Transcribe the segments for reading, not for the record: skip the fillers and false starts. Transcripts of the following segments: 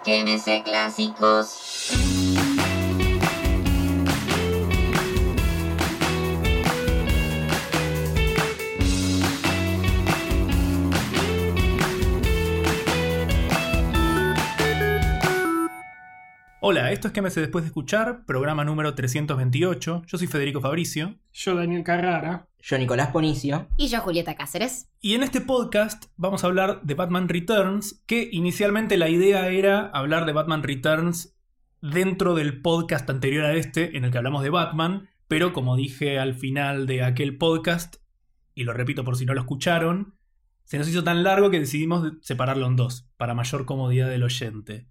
Quédese clásicos. Hola, esto es Quémese después de escuchar, programa número 328. Yo soy Federico Fabricio. Yo, Daniel Carrara. Yo, Nicolás Ponicio. Y yo, Julieta Cáceres. Y en este podcast vamos a hablar de Batman Returns, que inicialmente la idea era hablar de Batman Returns dentro del podcast anterior a este, en el que hablamos de Batman, pero como dije al final de aquel podcast, y lo repito por si no lo escucharon, se nos hizo tan largo que decidimos separarlo en dos, para mayor comodidad del oyente.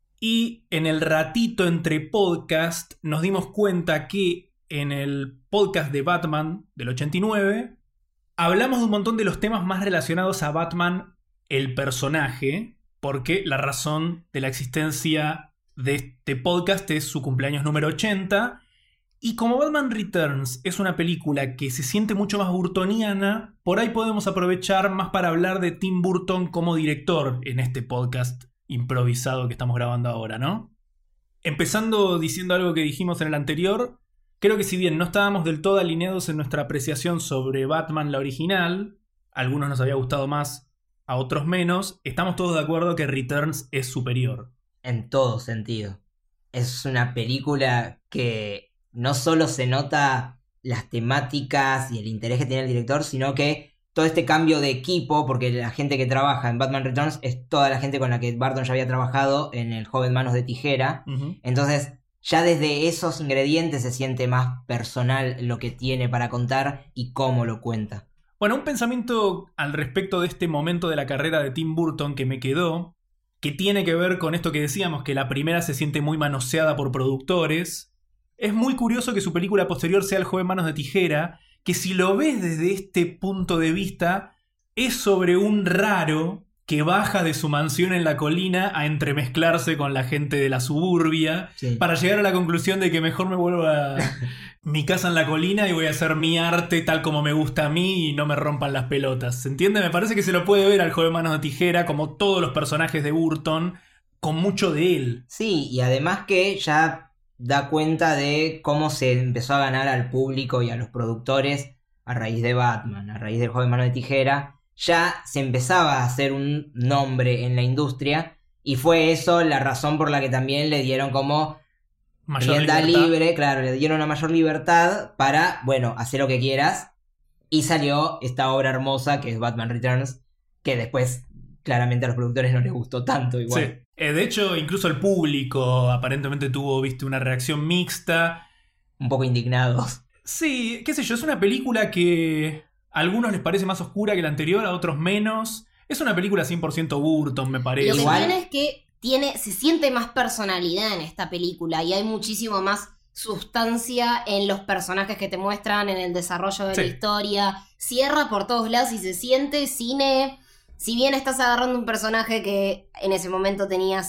Y en el ratito entre podcast nos dimos cuenta que en el podcast de Batman del 89 hablamos de un montón de los temas más relacionados a Batman, el personaje, porque la razón de la existencia de este podcast es su cumpleaños número 80. Y como Batman Returns es una película que se siente mucho más burtoniana, por ahí podemos aprovechar más para hablar de Tim Burton como director en este podcast improvisado que estamos grabando ahora, ¿no? Empezando diciendo algo que dijimos en el anterior, creo que si bien no estábamos del todo alineados en nuestra apreciación sobre Batman la original, a algunos nos había gustado más, a otros menos, estamos todos de acuerdo que Returns es superior. En todo sentido. Es una película que no solo se nota las temáticas y el interés que tiene el director, sino que todo este cambio de equipo, porque la gente que trabaja en Batman Returns es toda la gente con la que Burton ya había trabajado en El joven manos de tijera. Uh-huh. Entonces, ya desde esos ingredientes se siente más personal lo que tiene para contar y cómo lo cuenta. Bueno, un pensamiento al respecto de este momento de la carrera de Tim Burton que me quedó, que tiene que ver con esto que decíamos, que la primera se siente muy manoseada por productores. Es muy curioso que su película posterior sea El joven manos de tijera, que si lo ves desde este punto de vista, es sobre un raro que baja de su mansión en la colina a entremezclarse con la gente de la suburbia, Sí. para llegar a la conclusión de que mejor me vuelvo a mi casa en la colina y voy a hacer mi arte tal como me gusta a mí y no me rompan las pelotas. ¿Se entiende? Me parece que se lo puede ver al joven manos de tijera, como todos los personajes de Burton, con mucho de él. Sí, y además que ya da cuenta de cómo se empezó a ganar al público y a los productores a raíz de Batman, a raíz del joven mano de tijera. Ya se empezaba a hacer un nombre en la industria y fue eso la razón por la que también le dieron como Mayor rienda libertad. libre, claro, le dieron una mayor libertad para, bueno, hacer lo que quieras. Y salió esta obra hermosa que es Batman Returns, que después claramente a los productores no les gustó tanto igual. Sí. De hecho, incluso el público aparentemente tuvo, una reacción mixta. Un poco indignados. Sí, qué sé yo, es una película que a algunos les parece más oscura que la anterior, a otros menos. Es una película 100% Burton, me parece. Lo que Igual- tiene es que se siente más personalidad en esta película y hay muchísimo más sustancia en los personajes que te muestran, en el desarrollo de Sí. la historia. Cierra por todos lados y se siente cine. Si bien estás agarrando un personaje que en ese momento tenía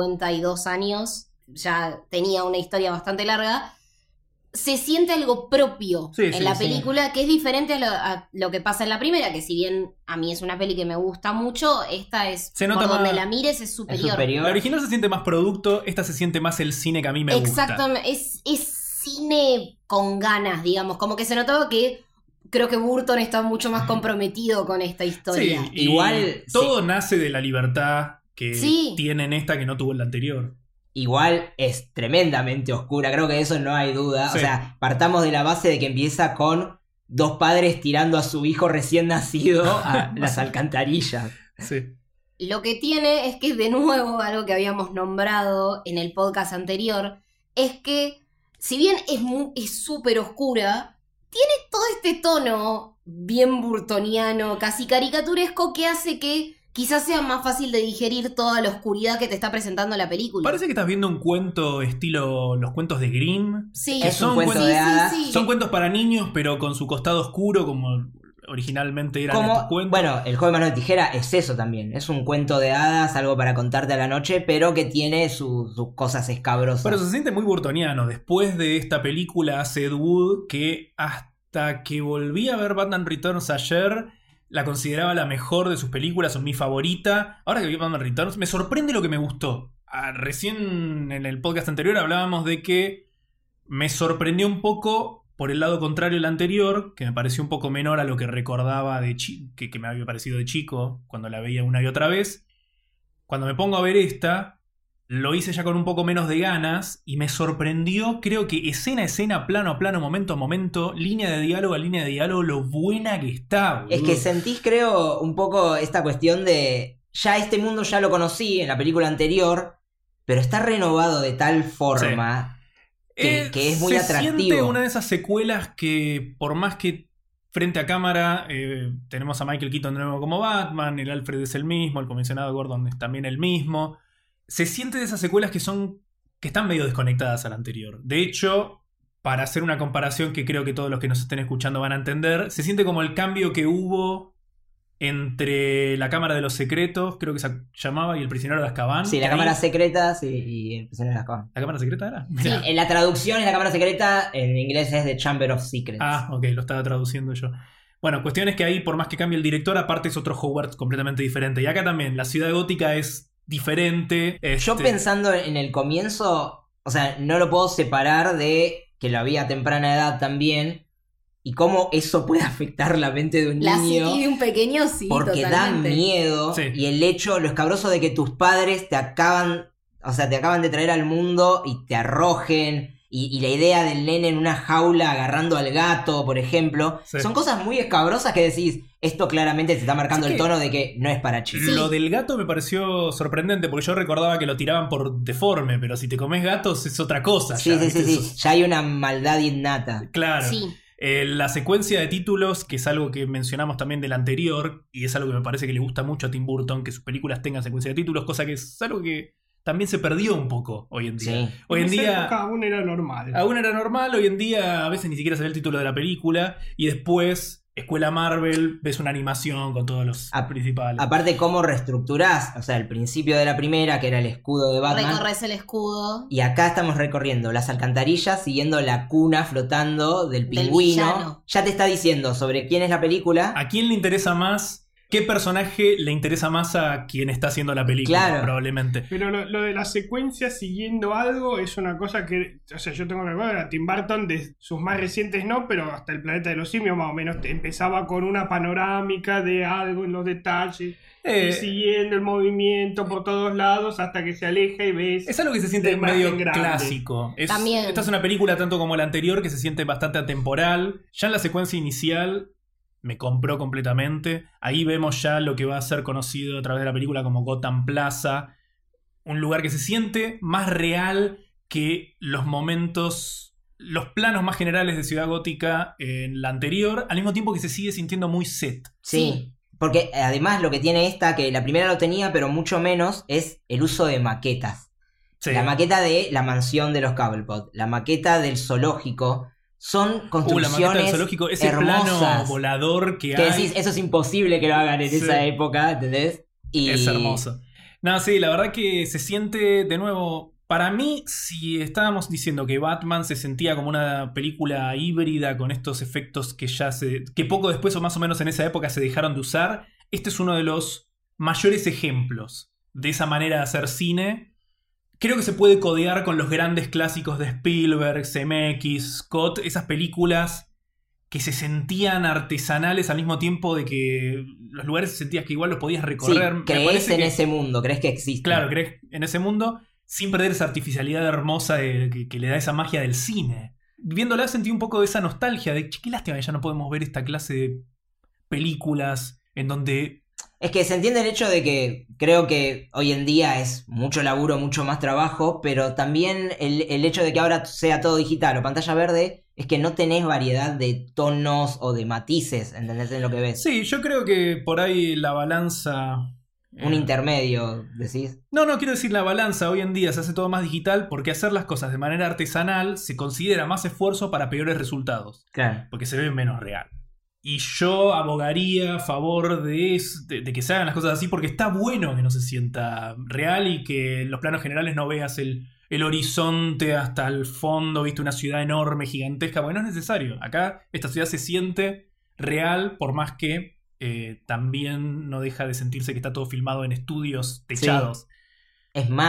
52 años, ya tenía una historia bastante larga, se siente algo propio Sí, en sí, la sí. película que es diferente a lo que pasa en la primera, que si bien a mí es una peli que me gusta mucho, esta es, Se nota por donde más- la mires, es superior. La original se siente más producto, esta se siente más el cine que a mí me gusta. Exactamente, es cine con ganas, digamos, como que se notaba que creo que Burton está mucho más comprometido con esta historia. Sí, y Igual, todo nace de la libertad que Sí. tiene en esta que no tuvo en la anterior. Igual es tremendamente oscura, creo que de eso no hay duda. Sí. O sea, partamos de la base de que empieza con dos padres tirando a su hijo recién nacido a las alcantarillas. Sí. Lo que tiene es que, de nuevo, algo que habíamos nombrado en el podcast anterior, es que, si bien es súper oscura, tiene todo este tono bien burtoniano, casi caricaturesco, que hace que quizás sea más fácil de digerir toda la oscuridad que te está presentando la película. Parece que estás viendo un cuento estilo los cuentos de Grimm. Sí, Es un son cuento cuentos- de hadas. sí. Son cuentos para niños, pero con su costado oscuro, como originalmente eran estos Como, cuentos. bueno, El joven mano de tijera es eso también. Es un cuento de hadas, algo para contarte a la noche, pero que tiene sus cosas escabrosas. Pero se siente muy burtoniano. Después de esta película hace Ed Wood, que hasta que volví a ver Batman Returns ayer, la consideraba la mejor de sus películas o mi favorita. Ahora que vi Batman Returns, me sorprende lo que me gustó. recién en el podcast anterior hablábamos de que me sorprendió un poco por el lado contrario el anterior, que me pareció un poco menor a lo que recordaba que me había parecido de chico cuando la veía una y otra vez. Cuando me pongo a ver esta, lo hice ya con un poco menos de ganas y me sorprendió, creo que escena a escena, plano a plano, momento a momento, línea de diálogo a línea de diálogo, lo buena que está, boludo. Es que sentís, creo, un poco esta cuestión de... Ya este mundo ya lo conocí en la película anterior, pero está renovado de tal forma... Sí. Que es muy atractivo. Se siente una de esas secuelas que, por más que frente a cámara tenemos a Michael Keaton de nuevo como Batman, el Alfred es el mismo, el comisionado Gordon es también el mismo. Se siente de esas secuelas que están medio desconectadas a la anterior. De hecho, para hacer una comparación que creo que todos los que nos estén escuchando van a entender, se siente como el cambio que hubo entre la Cámara de los Secretos, creo que se llamaba, y el Prisionero de Azkaban. Sí, la Cámara Secreta y el Prisionero de Azkaban. ¿La Cámara Secreta era? Sí, en la traducción es la Cámara Secreta, en inglés es The Chamber of Secrets. Ah, ok, lo estaba traduciendo yo. Bueno, cuestión es que ahí, por más que cambie el director, aparte es otro Hogwarts completamente diferente. Y acá también, la ciudad gótica es diferente. Yo pensando en el comienzo, o sea, no lo puedo separar de que lo había a temprana edad también... Y cómo eso puede afectar la mente de un niño. La psique de un pequeño, sí, porque totalmente. Da miedo. Sí. Y el hecho, lo escabroso de que tus padres te acaban de traer al mundo y te arrojen. Y la idea del nene en una jaula agarrando al gato, por ejemplo. Sí. Son cosas muy escabrosas que decís, esto claramente te está marcando el tono de que no es para chicos. Lo del gato me pareció sorprendente, porque yo recordaba que lo tiraban por deforme, pero si te comes gatos es otra cosa. Sí, ya, sí. Ya hay una maldad innata. Claro. Sí. La secuencia de títulos, que es algo que mencionamos también del anterior, y es algo que me parece que le gusta mucho a Tim Burton, que sus películas tengan secuencia de títulos, cosa que es algo que también se perdió un poco hoy en día. Sí. Hoy en día aún era normal. Aún era normal, hoy en día a veces ni siquiera se ve el título de la película, y después... Escuela Marvel, ves una animación con todos los principales. Aparte, cómo reestructurás, o sea, el principio de la primera, que era el escudo de Batman. Recorres el escudo. Y acá estamos recorriendo las alcantarillas, siguiendo la cuna flotando del pingüino. Ya te está diciendo sobre quién es la película. ¿A quién le interesa más? ¿Qué personaje le interesa más a quien está haciendo la película? Claro. Probablemente. Pero lo de la secuencia siguiendo algo es una cosa que... O sea, yo tengo que recordar a Tim Burton, de sus más recientes no, pero hasta El Planeta de los Simios más o menos empezaba con una panorámica de algo en los detalles. Y siguiendo el movimiento por todos lados hasta que se aleja y ves... Es algo que se siente medio clásico. También. Esta es una película tanto como la anterior que se siente bastante atemporal. Ya en la secuencia inicial... me compró completamente. Ahí vemos ya lo que va a ser conocido a través de la película como Gotham Plaza. Un lugar que se siente más real que los momentos, los planos más generales de Ciudad Gótica en la anterior, al mismo tiempo que se sigue sintiendo muy set. Sí, porque además lo que tiene esta, que la primera lo tenía, pero mucho menos, es el uso de maquetas. Sí. La maqueta de la mansión de los Cobblepot, la maqueta del zoológico... Son construcciones la maqueta del zoológico, ese hermosas, plano volador que hay. Decís, eso es imposible que lo hagan en esa época, ¿entendés? Y... es hermoso. No, sí, la verdad que se siente, de nuevo... Para mí, si estábamos diciendo que Batman se sentía como una película híbrida con estos efectos que poco después o más o menos en esa época se dejaron de usar, este es uno de los mayores ejemplos de esa manera de hacer cine. Creo que se puede codear con los grandes clásicos de Spielberg, Zemeckis, Scott, esas películas que se sentían artesanales al mismo tiempo de que los lugares sentías que igual los podías recorrer. Sí, crees en ese mundo, crees que existe. Claro, crees en ese mundo sin perder esa artificialidad hermosa que le da esa magia del cine. Viéndola sentí un poco de esa nostalgia de qué lástima que ya no podemos ver esta clase de películas en donde... Es que se entiende el hecho de que creo que hoy en día es mucho laburo, mucho más trabajo, pero también el hecho de que ahora sea todo digital o pantalla verde es que no tenés variedad de tonos o de matices, ¿entendés? En lo que ves. Sí, yo creo que por ahí la balanza... Un intermedio, decís. No, quiero decir la balanza. Hoy en día se hace todo más digital porque hacer las cosas de manera artesanal se considera más esfuerzo para peores resultados. Claro. Porque se ve menos real. Y yo abogaría a favor de que se hagan las cosas así porque está bueno que no se sienta real y que en los planos generales no veas el horizonte hasta el fondo, viste una ciudad enorme, gigantesca, porque no es necesario. Acá esta ciudad se siente real por más que también no deja de sentirse que está todo filmado en estudios techados. Sí. Es más,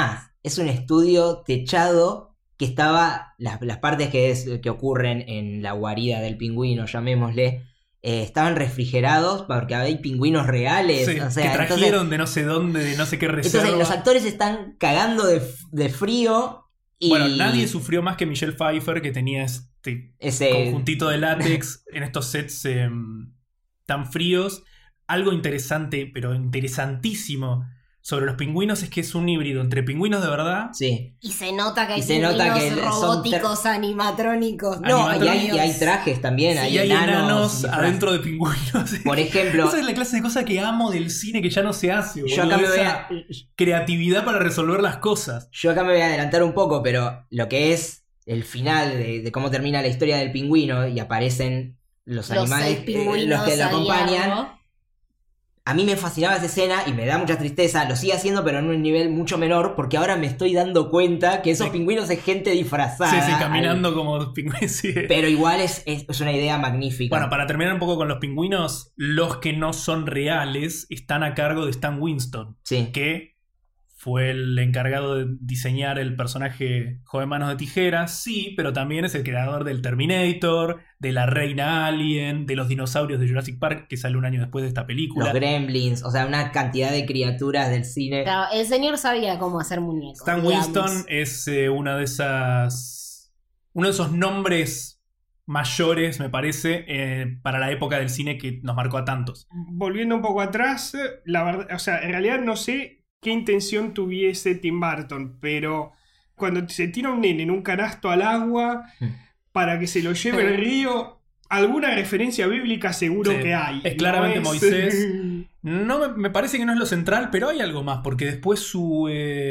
es un estudio techado que estaba, las partes que ocurren en la guarida del pingüino, llamémosle, estaban refrigerados porque hay pingüinos reales. Sí, o sea, que trajeron de no sé dónde, de no sé qué reserva. Entonces los actores están cagando de frío. Y bueno, nadie sufrió más que Michelle Pfeiffer, que tenía ese conjuntito de látex en estos sets tan fríos. Algo interesante, pero interesantísimo sobre los pingüinos es que es un híbrido entre pingüinos de verdad. Sí. Y se nota que hay pingüinos robóticos, animatrónicos. Y hay trajes también, sí, hay enanos adentro de pingüinos. Por ejemplo, esa es la clase de cosa que amo del cine que ya no se hace. Yo acá me voy a... creatividad para resolver las cosas. Yo acá me voy a adelantar un poco, pero lo que es el final de cómo termina la historia del pingüino y aparecen los animales los que lo acompañan. A mí me fascinaba esa escena y me da mucha tristeza. Lo sigue haciendo, pero en un nivel mucho menor, porque ahora me estoy dando cuenta que esos pingüinos es gente disfrazada. Sí, caminando como pingüinos. Sí. Pero igual es una idea magnífica. Bueno, para terminar un poco con los pingüinos, los que no son reales están a cargo de Stan Winston. Sí. Que fue el encargado de diseñar el personaje Joven Manos de Tijeras, sí, pero también es el creador del Terminator, de la Reina Alien, de los dinosaurios de Jurassic Park, que sale un año después de esta película. Los Gremlins, o sea, una cantidad de criaturas del cine. Claro, el señor sabía cómo hacer muñecos. Stan Winston es uno de esos nombres mayores, me parece, para la época del cine que nos marcó a tantos. Volviendo un poco atrás, la verdad, o sea, en realidad no sé qué intención tuviese Tim Burton, pero cuando se tira un nene en un canasto al agua para que se lo lleve el río, alguna referencia bíblica seguro que hay. Es claramente Moisés. No, me parece que no es lo central, pero hay algo más, porque después su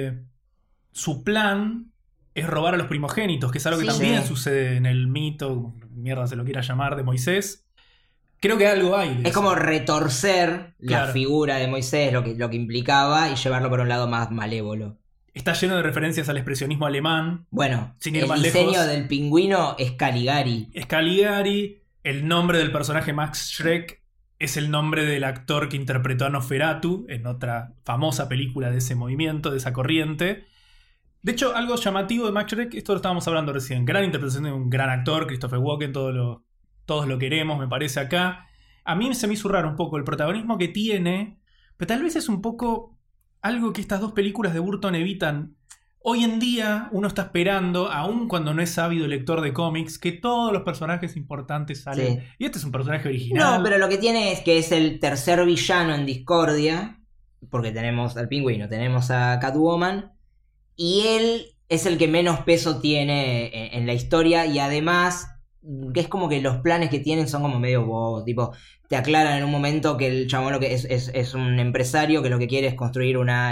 plan es robar a los primogénitos, que es algo que también sucede en el mito, mierda se lo quiera llamar, de Moisés. Creo que algo hay. Es como retorcer la figura de Moisés, lo que implicaba, y llevarlo por un lado más malévolo. Está lleno de referencias al expresionismo alemán. Bueno, sin ir el más diseño lejos. del pingüino es Caligari. Es Caligari. El nombre del personaje Max Schreck es el nombre del actor que interpretó a Nosferatu en otra famosa película de ese movimiento, de esa corriente. De hecho, algo llamativo de Max Schreck, esto lo estábamos hablando recién, gran interpretación de un gran actor, Christopher Walken, todos lo queremos, me parece acá. A mí se me hizo raro un poco el protagonismo que tiene, pero tal vez es un poco algo que estas dos películas de Burton evitan. Hoy en día uno está esperando, aun cuando no es ávido lector de cómics, que todos los personajes importantes salen. Sí. Y este es un personaje original. No, pero lo que tiene es que es el tercer villano en Discordia, porque tenemos al pingüino, tenemos a Catwoman, y él es el que menos peso tiene en la historia, y además que es como que los planes que tienen son como medio bobos, tipo, te aclaran en un momento que el chabón lo que es un empresario que lo que quiere es construir una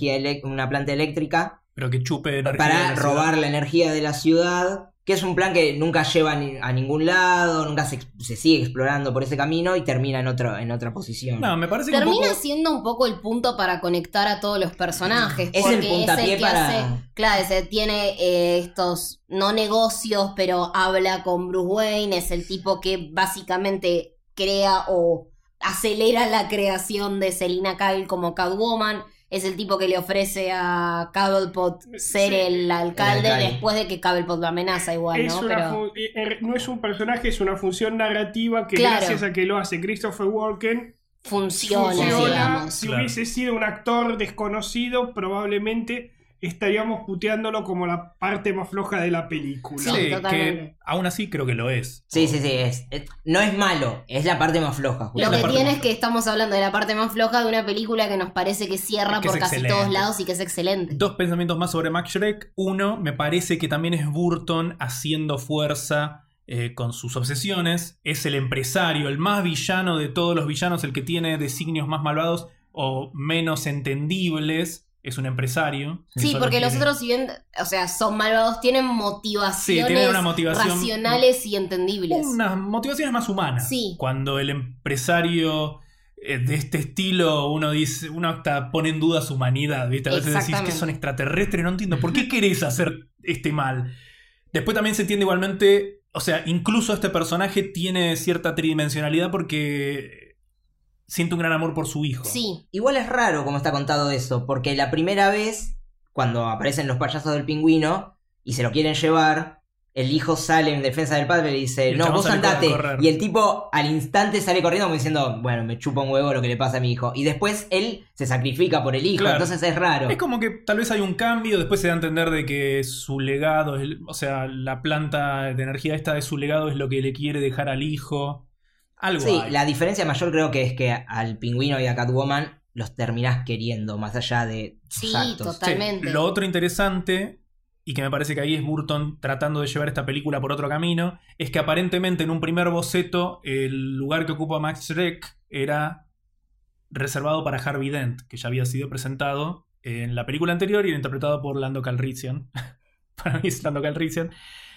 una planta eléctrica, pero que chupe energía para robar la energía de la ciudad, que es un plan que nunca lleva a ningún lado, nunca se sigue explorando por ese camino y termina en otra posición. No, me parece que termina siendo un poco el punto para conectar a todos los personajes. Es el puntapié para... Claro, tiene estos no negocios, pero habla con Bruce Wayne, es el tipo que básicamente crea o acelera la creación de Selina Kyle como Catwoman. Es el tipo que le ofrece a Cobblepot ser el alcalde después de que Cobblepot lo amenaza igual, ¿no? No es un personaje, es una función narrativa que gracias a que lo hace Christopher Walken funciona digamos. Si hubiese sido un actor desconocido, probablemente estaríamos puteándolo como la parte más floja de la película. Sí, que aún así creo que lo es. Sí, no es malo, es la parte más floja. Lo que tiene es que estamos hablando de la parte más floja de una película que nos parece que cierra por casi todos lados y que es excelente. Dos pensamientos más sobre Max Schreck. Uno, me parece que también es Burton haciendo fuerza con sus obsesiones. Es el empresario, el más villano de todos los villanos, el que tiene designios más malvados o menos entendibles. Es un empresario. Sí, porque los otros, si bien, o sea, son malvados, tienen motivaciones tienen una motivación racionales y entendibles. Unas motivaciones más humanas. Sí. Cuando el empresario de este estilo, uno hasta pone en duda su humanidad, ¿viste? A veces decís que son extraterrestres, no entiendo. ¿Por qué querés hacer este mal? Después también se entiende igualmente, o sea, incluso este personaje tiene cierta tridimensionalidad porque siente un gran amor por su hijo. Sí. Igual es raro como está contado eso, porque la primera vez cuando aparecen los payasos del pingüino y se lo quieren llevar, el hijo sale en defensa del padre y le dice, el no, chabón vos sale andate. a correr. Y el tipo al instante sale corriendo como diciendo, bueno, me chupa un huevo lo que le pasa a mi hijo. Y después él se sacrifica por el hijo, Claro. entonces es raro. Es como que tal vez hay un cambio, después se da a entender de que su legado, o sea, la planta de energía esta de su legado es lo que le quiere dejar al hijo. Algo Sí, hay. la diferencia mayor creo que es que al pingüino y a Catwoman los terminás queriendo, más allá de sus Sí, actos. totalmente. Sí, lo otro interesante, y que me parece que ahí es Burton tratando de llevar esta película por otro camino, es que aparentemente en un primer boceto el lugar que ocupa Max Schreck era reservado para Harvey Dent, que ya había sido presentado en la película anterior y era interpretado por Lando Calrissian. Para mí es Lando Calrissian.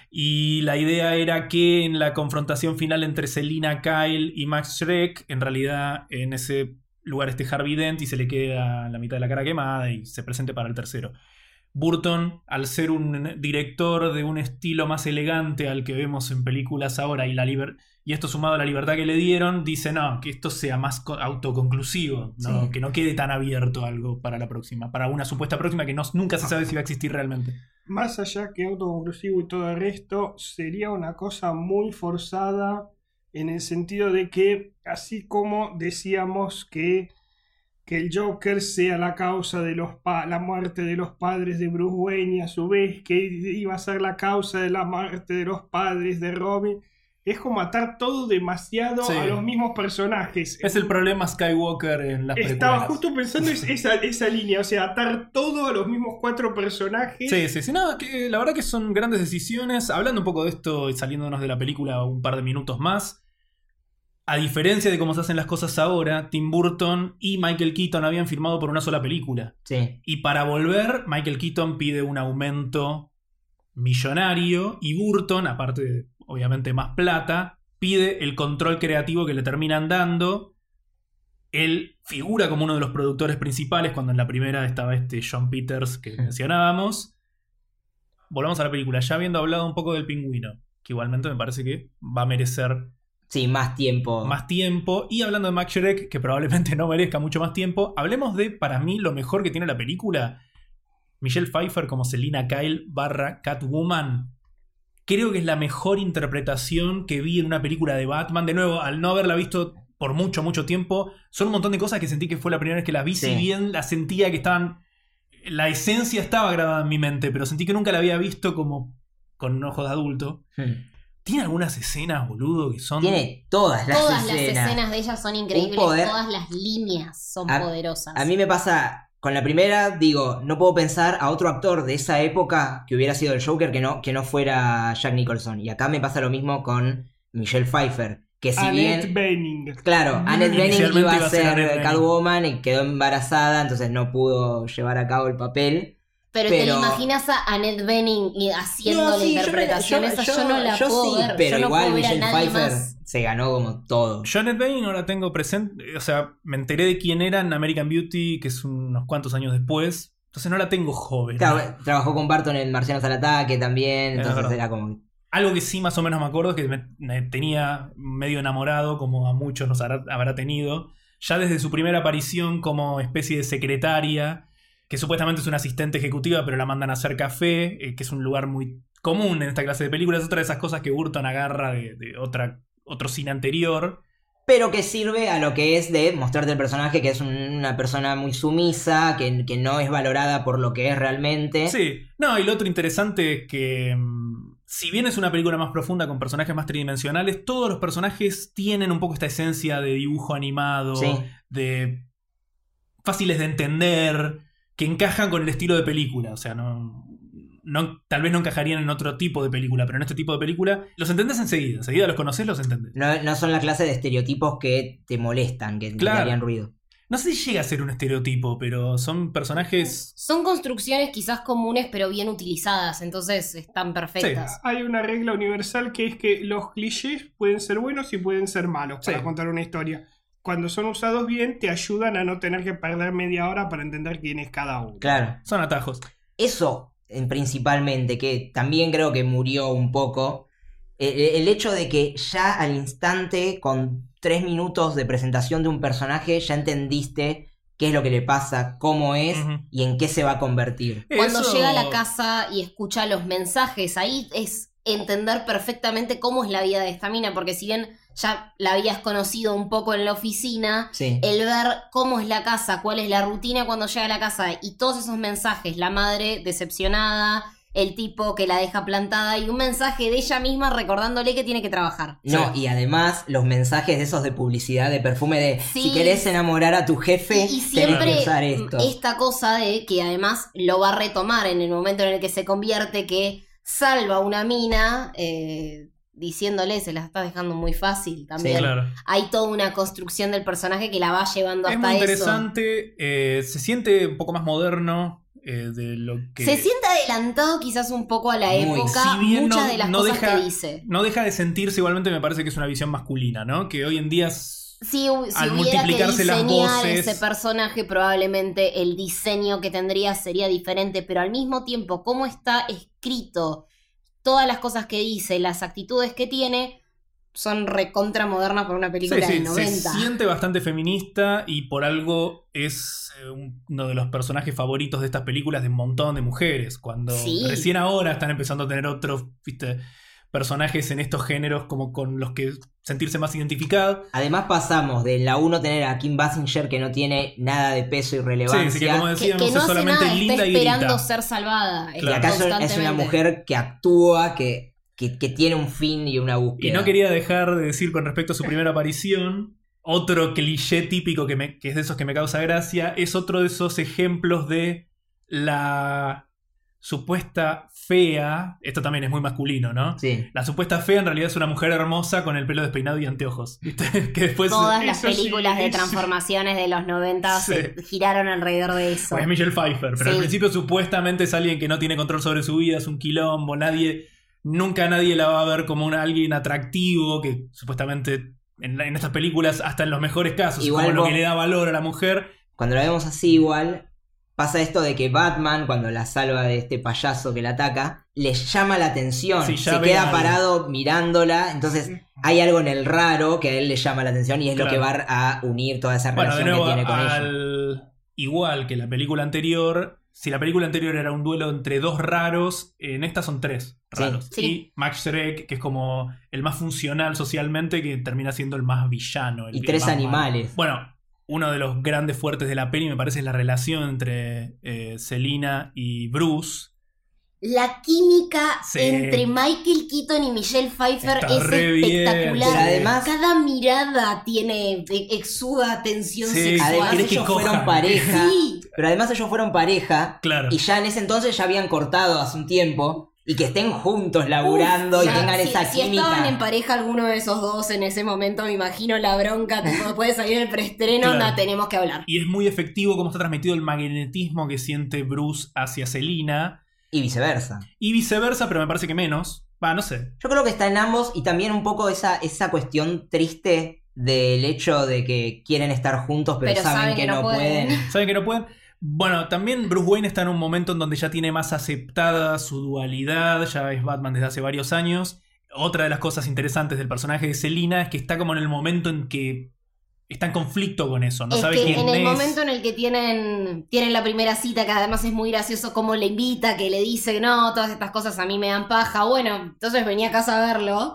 Y la idea era que en la confrontación final entre Selina Kyle y Max Schreck, en realidad en ese lugar esté Harvey Dent y se le queda la mitad de la cara quemada y se presente para el tercero. Burton, al ser un director de un estilo más elegante al que vemos en películas ahora y esto sumado a la libertad que le dieron, dice no, que esto sea más autoconclusivo, ¿no? Sí. Que no quede tan abierto algo para la próxima, para una supuesta próxima que nunca se sabe si va a existir realmente. Más allá que autoconclusivo y todo el resto, sería una cosa muy forzada en el sentido de que, así como decíamos que el Joker sea la causa de la muerte de los padres de Bruce Wayne y a su vez que iba a ser la causa de la muerte de los padres de Robin, es como atar todo demasiado Sí. a los mismos personajes. Es el problema Skywalker en las Estaba precuelas. justo pensando esa línea, o sea, atar todo a los mismos 4 personajes. Sí, no, que la verdad que son grandes decisiones. Hablando un poco de esto y saliéndonos de la película un par de minutos más, a diferencia de cómo se hacen las cosas ahora, Tim Burton y Michael Keaton habían firmado por una sola película. Sí. Y para volver, Michael Keaton pide un aumento millonario y Burton, aparte de, obviamente, más plata, pide el control creativo que le terminan dando. Él figura como uno de los productores principales cuando en la primera estaba John Peters que mencionábamos. Volvamos a la película, ya habiendo hablado un poco del pingüino, que igualmente me parece que va a merecer Sí, más tiempo. más tiempo. Y hablando de Max Schreck, que probablemente no merezca mucho más tiempo, hablemos de, para mí, lo mejor que tiene la película. Michelle Pfeiffer como Selina Kyle / Catwoman. Creo que es la mejor interpretación que vi en una película de Batman. De nuevo, al no haberla visto por mucho, mucho tiempo, son un montón de cosas que sentí que fue la primera vez que las vi. Sí. Si bien las sentía que estaban... La esencia estaba grabada en mi mente, pero sentí que nunca la había visto como con ojos de adulto. Tiene algunas escenas, boludo, que son... Tiene todas las Todas las escenas. escenas de ellas son increíbles, poder. todas las líneas son poderosas. A mí me pasa, con la primera, digo, no puedo pensar a otro actor de esa época que hubiera sido el Joker que no fuera Jack Nicholson. Y acá me pasa lo mismo con Michelle Pfeiffer, que si Annette bien... Bening. Claro, Annette Bening Inicialmente iba iba a a ser Annette ser Bening. Catwoman y quedó embarazada, entonces no pudo llevar a cabo el papel. pero te lo imaginas a Annette Bening haciendo No, la sí, interpretación esa, yo no la puedo sí, ver. pero yo no igual puedo ver a Michelle nadie Pfeiffer más. se ganó como todo. Janet Bain no la tengo presente, o sea, me enteré de quién era en American Beauty, que es unos cuantos años después, entonces no la tengo joven. Claro, trabajó con Barton en Marcianos al Ataque también, entonces verdad. era como... Algo que sí más o menos me acuerdo es que me tenía medio enamorado, como a muchos nos habrá tenido, ya desde su primera aparición como especie de secretaria, que supuestamente es una asistente ejecutiva, pero la mandan a hacer café, que es un lugar muy común en esta clase de películas, es otra de esas cosas que Burton agarra de otro cine anterior. Pero que sirve a lo que es de mostrarte el personaje, que es una persona muy sumisa, que no es valorada por lo que es realmente. Sí, no, y lo otro interesante es que si bien es una película más profunda con personajes más tridimensionales, todos los personajes tienen un poco esta esencia de dibujo animado, Sí. de fáciles de entender, que encajan con el estilo de película, o sea, tal vez no encajarían en otro tipo de película, pero en este tipo de película los entendés enseguida los conocés, los entendés. No son la clase de estereotipos que te molestan, que te Claro. harían ruido. No sé si llega a ser un estereotipo, pero son personajes... Son construcciones quizás comunes, pero bien utilizadas, entonces están perfectas. Hay una regla universal que es que los clichés pueden ser buenos y pueden ser malos para Sí. contar una historia. Cuando son usados bien, te ayudan a no tener que perder media hora para entender quién es cada uno. Claro. Son atajos. Eso, principalmente, que también creo que murió un poco. El hecho de que ya al instante, con 3 minutos de presentación de un personaje, ya entendiste qué es lo que le pasa, cómo es Ujú. y en qué se va a convertir. Cuando Eso- llega a la casa y escucha los mensajes, ahí es entender perfectamente cómo es la vida de esta mina, porque si bien ya la habías conocido un poco en la oficina, Sí. el ver cómo es la casa, cuál es la rutina cuando llega a la casa y todos esos mensajes, la madre decepcionada, el tipo que la deja plantada y un mensaje de ella misma recordándole que tiene que trabajar. No, y además los mensajes de esos de publicidad de perfume de Sí. si querés enamorar a tu jefe, Y tenés siempre que usar esto. esta cosa de que además lo va a retomar en el momento en el que se convierte, que salva a una mina diciéndole se la está dejando muy fácil también. Sí, claro. Hay toda una construcción del personaje que la va llevando Es hasta muy eso. interesante, se siente un poco más moderno de lo que... Se siente adelantado quizás un poco a la Muy. época, Si bien muchas no- de las no cosas deja- que dice. No deja de sentirse, igualmente me parece que es una visión masculina, ¿no? Que hoy en día... Si al hubiera que multiplicarse las diseñar voces- ese personaje, probablemente el diseño que tendría sería diferente, pero al mismo tiempo, cómo está escrito, todas las cosas que dice, las actitudes que tiene, son recontra modernas para una película Sí, del sí, se 90. siente bastante feminista y por algo es uno de los personajes favoritos de estas películas de un montón de mujeres. Cuando Sí. recién ahora están empezando a tener otros, viste, personajes en estos géneros como con los que sentirse más identificado. Además pasamos de la 1 tener a Kim Basinger que no tiene nada de peso y relevancia. Sí, sí, que como Que decíamos, no es hace solamente nada, linda está y esperando grita. ser salvada. Claro. Y acá es una constantemente. mujer que actúa, que tiene un fin y una búsqueda. Y no quería dejar de decir con respecto a su primera aparición, otro cliché típico que es de esos que me causa gracia, es otro de esos ejemplos de la supuesta fea, esto también es muy masculino, ¿no? Sí. La supuesta fea en realidad es una mujer hermosa con el pelo despeinado y anteojos, ¿viste? Que después Todas las Eso sí, películas de eso- transformaciones de los 90 Sí. se giraron alrededor de eso. pues es Michelle Pfeiffer, pero Sí. al principio supuestamente es alguien que no tiene control sobre su vida, es un quilombo, nunca nadie la va a ver como alguien atractivo, que supuestamente en estas películas, hasta en los mejores casos, Igual como lo vos- que le da valor a la mujer. Cuando la vemos así igual, pasa esto de que Batman, cuando la salva de este payaso que la ataca, le llama la atención. Sí, ya se ve queda algo. parado mirándola. Entonces hay algo en el raro que a él le llama la atención y es lo Claro. que va a unir toda esa Bueno, de relación nuevo, que tiene con ella. igual que la película anterior, si la película anterior era un duelo entre dos raros, en esta son tres raros. Sí. Y Max Schreck, que es como el más funcional socialmente, que termina siendo el más villano. Y tres más malo. animales. Bueno, uno de los grandes fuertes de la peli me parece es la relación entre Selina y Bruce. La química Sí. entre Michael Keaton y Michelle Pfeiffer Está es re bien. espectacular. Pero además- cada mirada tiene exuda tensión Sí, sexual. Además, ¿querés que ellos cojan? fueron pareja. Sí. Pero además ellos fueron pareja. Claro. Y ya en ese entonces ya habían cortado hace un tiempo. Y que estén juntos laburando y Ya, tengan si, esa si química. estaban en pareja alguno de esos dos en ese momento, me imagino la bronca, tipo, puede salir el preestreno, Claro. no tenemos que hablar. Y es muy efectivo cómo está transmitido el magnetismo que siente Bruce hacia Selina. Y viceversa. Y viceversa, pero me parece que menos. No sé. Yo creo que está en ambos y también un poco esa cuestión triste del hecho de que quieren estar juntos pero saben que no pueden. ¿Saben que no pueden? Bueno, también Bruce Wayne está en un momento en donde ya tiene más aceptada su dualidad, ya es Batman desde hace varios años. Otra de las cosas interesantes del personaje de Selina es que está como en el momento en que está en conflicto con eso, no Es sabe que quién en el es. momento en el que tienen la primera cita, que además es muy gracioso cómo le invita, que le dice, no, todas estas cosas a mí me dan paja, bueno, entonces venía a casa a verlo.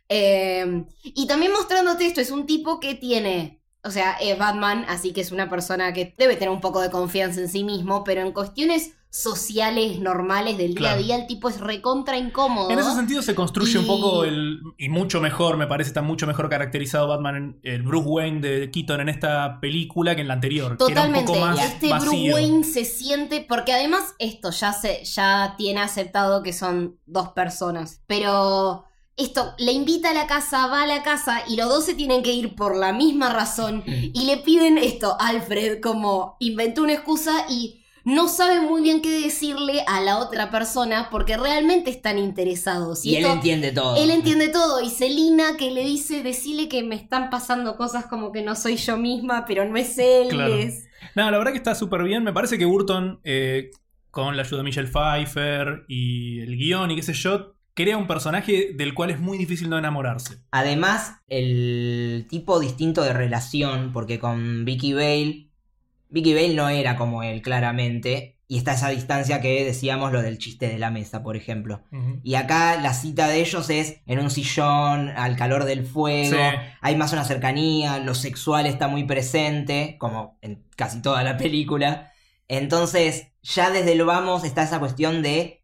Y también mostrándote esto, es un tipo que tiene, o sea, es Batman, así que es una persona que debe tener un poco de confianza en sí mismo, pero en cuestiones sociales normales del día Claro. a día el tipo es recontra incómodo. En ese sentido se construye un Y- poco y mucho mejor, me parece, está mucho mejor caracterizado Batman, el Bruce Wayne de Keaton en esta película que en la anterior. Totalmente, Que era un poco más este vacío. Bruce Wayne se siente, porque además esto ya tiene aceptado que son dos personas, pero esto le invita a la casa, va a la casa y los dos se tienen que ir por la misma razón y le piden esto, Alfred como inventó una excusa y no sabe muy bien qué decirle a la otra persona porque realmente están interesados. Y él esto- entiende todo. él entiende todo y Selina que le dice, decile que me están pasando cosas como que no soy yo misma, pero no es él, Claro. es... No, la verdad que está súper bien. Me parece que Burton, con la ayuda de Michelle Pfeiffer y el guión y qué sé yo, crea un personaje del cual es muy difícil no enamorarse. Además, el tipo distinto de relación, porque con Vicky Vale Vicky Vale no era como él, claramente. Y está esa distancia que decíamos, lo del chiste de la mesa, por ejemplo. Ujú. Y acá la cita de ellos es en un sillón, al calor del fuego. Sí. Hay más una cercanía, lo sexual está muy presente, como en casi toda la película. Entonces, ya desde el vamos está esa cuestión de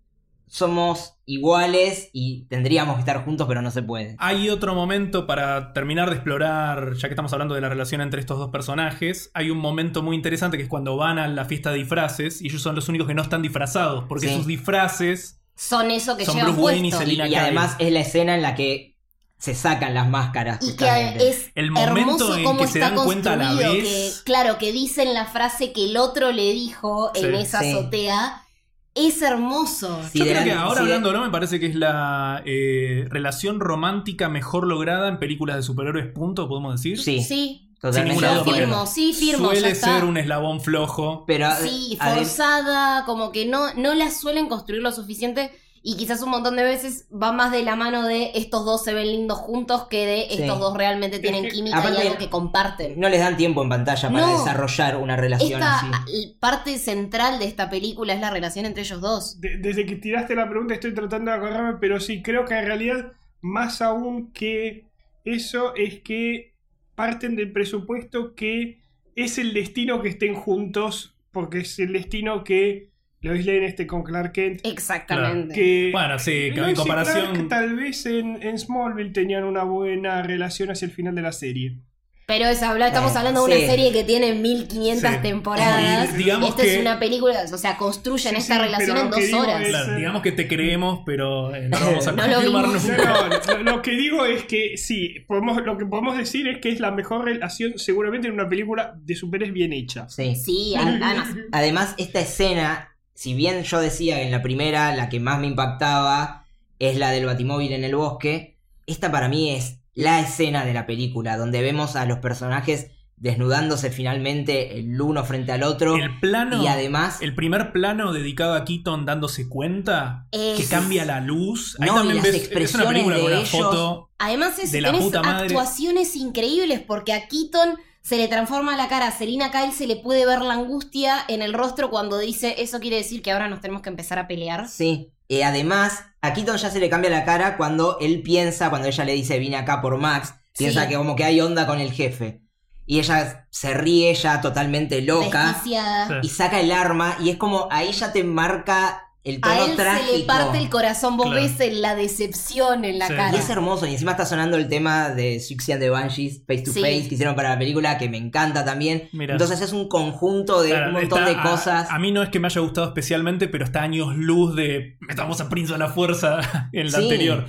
somos iguales y tendríamos que estar juntos, pero no se puede. Hay otro momento para terminar de explorar, ya que estamos hablando de la relación entre estos dos personajes. Hay un momento muy interesante que es cuando van a la fiesta de disfraces y ellos son los únicos que no están disfrazados, porque Sí. sus disfraces Son eso que son llevan Bruce Wayne y puesto. Selina Y Kyle. además es la escena en la que se sacan las máscaras. Y justamente. que es El momento hermoso en cómo que se está dan cuenta a la construido, vez. que, claro, que dicen la frase que el otro le dijo en Sí. esa Sí. azotea. Es hermoso. Sí, Yo de creo que la- ahora sí, de- hablando, ¿no? Me parece que es la relación romántica mejor lograda en películas de superhéroes, punto, podemos decir. Sí, Sí, totalmente. ninguna yo duda, porque firmo, sí, firmo, ya Suele está. ser un eslabón flojo. Pero Sí, ade- forzada, como que no la suelen construir lo suficiente y quizás un montón de veces va más de la mano de estos dos se ven lindos juntos que de Sí. estos dos realmente tienen Es que, química aparte, y algo que comparten. no les dan tiempo en pantalla para No. desarrollar una relación Esta así. parte central de esta película es la relación entre ellos dos. Desde que tiraste la pregunta estoy tratando de acordarme, pero sí, creo que en realidad, más aún que eso, es que parten del presupuesto que es el destino que estén juntos, porque es el destino que Lois Lane esté con Clark Kent. Exactamente. Que Bueno, sí, que en Lois y comparación. Clark tal vez en Smallville tenían una buena relación hacia el final de la serie. Pero estamos hablando de sí. una serie que tiene 1500 Sí. temporadas. Y digamos Esta que- es una película, o sea, construyen Sí, esta sí, relación pero en lo que 2 digo horas. es- Claro, digamos que te creemos, pero no vamos a No lo confirmar vimos. nunca. No, lo que digo es que sí, lo que podemos decir es que es la mejor relación seguramente en una película de superhéroes bien hecha. Sí. Sí, además. Además, esta escena, si bien yo decía que en la primera la que más me impactaba es la del Batimóvil en el bosque, esta para mí es la escena de la película, donde vemos a los personajes desnudándose finalmente el uno frente al otro. El plano, Y además- el primer plano dedicado a Keaton dándose cuenta que Es- cambia la luz. Ahí No, y también las ves, es una expresiones película con de una ellos. foto. Además, eso, De la tenés puta madre. actuaciones increíbles porque a Keaton se le transforma la cara. A Selina Kyle se le puede ver la angustia en el rostro cuando dice eso quiere decir que ahora nos tenemos que empezar a pelear. Sí. Además, a Keaton ya se le cambia la cara cuando él piensa, cuando ella le dice vine acá por Max, piensa Sí. que como que hay onda con el jefe. Y ella se ríe ya totalmente loca Desquiciada. Sí. y saca el arma y es como ahí ya te marca el A tono él trágico. se le parte el corazón, vos Claro. ves la decepción en la Sí. cara. Y es hermoso, y encima está sonando el tema de Siouxsie and the Banshees, Face to Sí. Face, que hicieron para la película, que me encanta también. Mirá. Entonces es un conjunto de Claro, un montón está- de cosas. A mí no es que me haya gustado especialmente, pero está años luz de metamos a Prince a la fuerza en la Sí. anterior.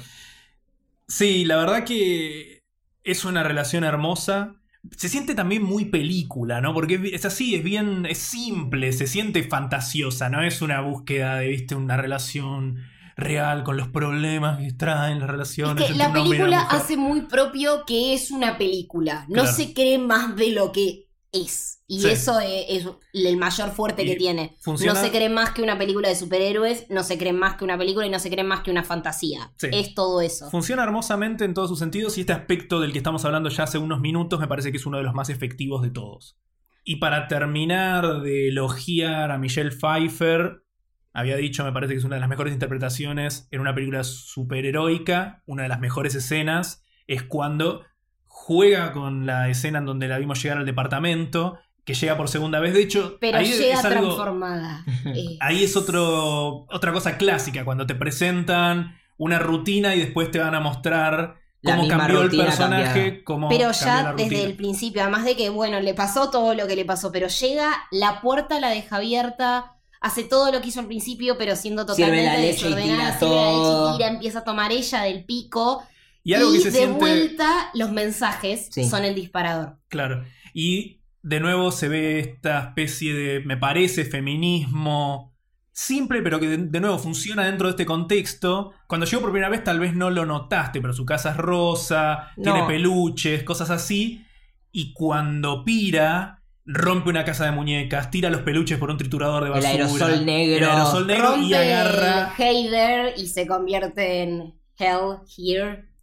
Sí, la verdad que es una relación hermosa. Se siente también muy película, ¿no? Porque es así, es simple, se siente fantasiosa, no es una búsqueda de, viste, una relación real con los problemas que traen las Es relaciones. que entre la un hombre y una película mujer. hace muy propio que es una película. No Claro. se cree más de lo que es. Y Sí. eso es el mayor fuerte Y que tiene. funciona- No se cree más que una película de superhéroes, no se cree más que una película y no se cree más que una fantasía. Sí. Es todo eso. Funciona hermosamente en todos sus sentidos y este aspecto del que estamos hablando ya hace unos minutos me parece que es uno de los más efectivos de todos. Y para terminar de elogiar a Michelle Pfeiffer, había dicho, me parece que es una de las mejores interpretaciones en una película superheroica, una de las mejores escenas es cuando juega con la escena en donde la vimos llegar al departamento, que llega por segunda vez. De hecho, Pero ahí llega es algo... transformada. Ahí es otra cosa clásica, cuando te presentan una rutina y después te van a mostrar La cómo misma cambió el rutina personaje, cambiada. cómo Pero cambió ya la desde rutina. el principio, además de que, bueno, le pasó todo lo que le pasó, pero llega, la puerta la deja abierta, hace todo lo que hizo al principio, pero siendo Sirve totalmente la leche y desordenada, tira sirve la leche todo. y tira, empieza a tomar ella del pico. Y algo que se de siente... vuelta, los mensajes Sí. son el disparador. Claro. Y de nuevo se ve esta especie de, me parece, feminismo simple, pero que de nuevo funciona dentro de este contexto. Cuando llegó por primera vez tal vez no lo notaste, pero su casa es rosa, No. tiene peluches, cosas así. Y cuando pira, rompe una casa de muñecas, tira los peluches por un triturador de El basura. aerosol negro. El aerosol negro y Rompe agarra... el Hey There y se convierte en Hell Here.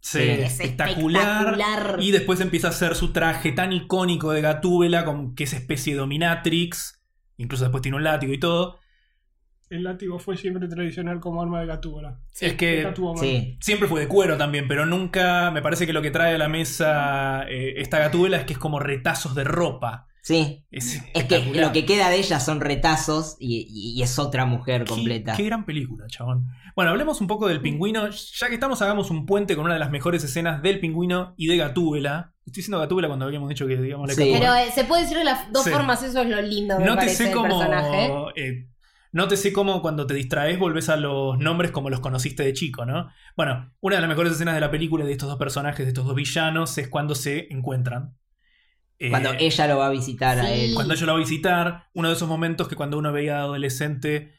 Sí, Es espectacular. Y después empieza a hacer su traje tan icónico de Gatúbela, que es especie de dominatrix. Incluso después tiene un látigo y todo. El látigo fue siempre tradicional como arma de Gatúbela. Es que Sí. siempre fue de cuero también, pero nunca. Me parece que lo que trae a la mesa esta Gatúbela es que es como retazos de ropa. Sí. Es Es que espectacular. lo que queda de ella son retazos y es otra mujer completa. Qué gran película, chabón. Bueno, hablemos un poco del Pingüino. Ya que estamos, hagamos un puente con una de las mejores escenas del Pingüino y de Gatúbela. Estoy diciendo Gatúbela cuando habíamos dicho que, digamos, Sí. Pero se puede decir de las dos Sí. formas, eso es lo lindo, me No te parece, sé del cómo. personaje. No te sé cómo cuando te distraes volvés a los nombres como los conociste de chico, ¿no? Bueno, una de las mejores escenas de la película de estos dos personajes, de estos dos villanos, es cuando se encuentran. Cuando ella lo va a visitar a Sí. él. Cuando ella lo va a visitar, uno de esos momentos que cuando uno veía adolescente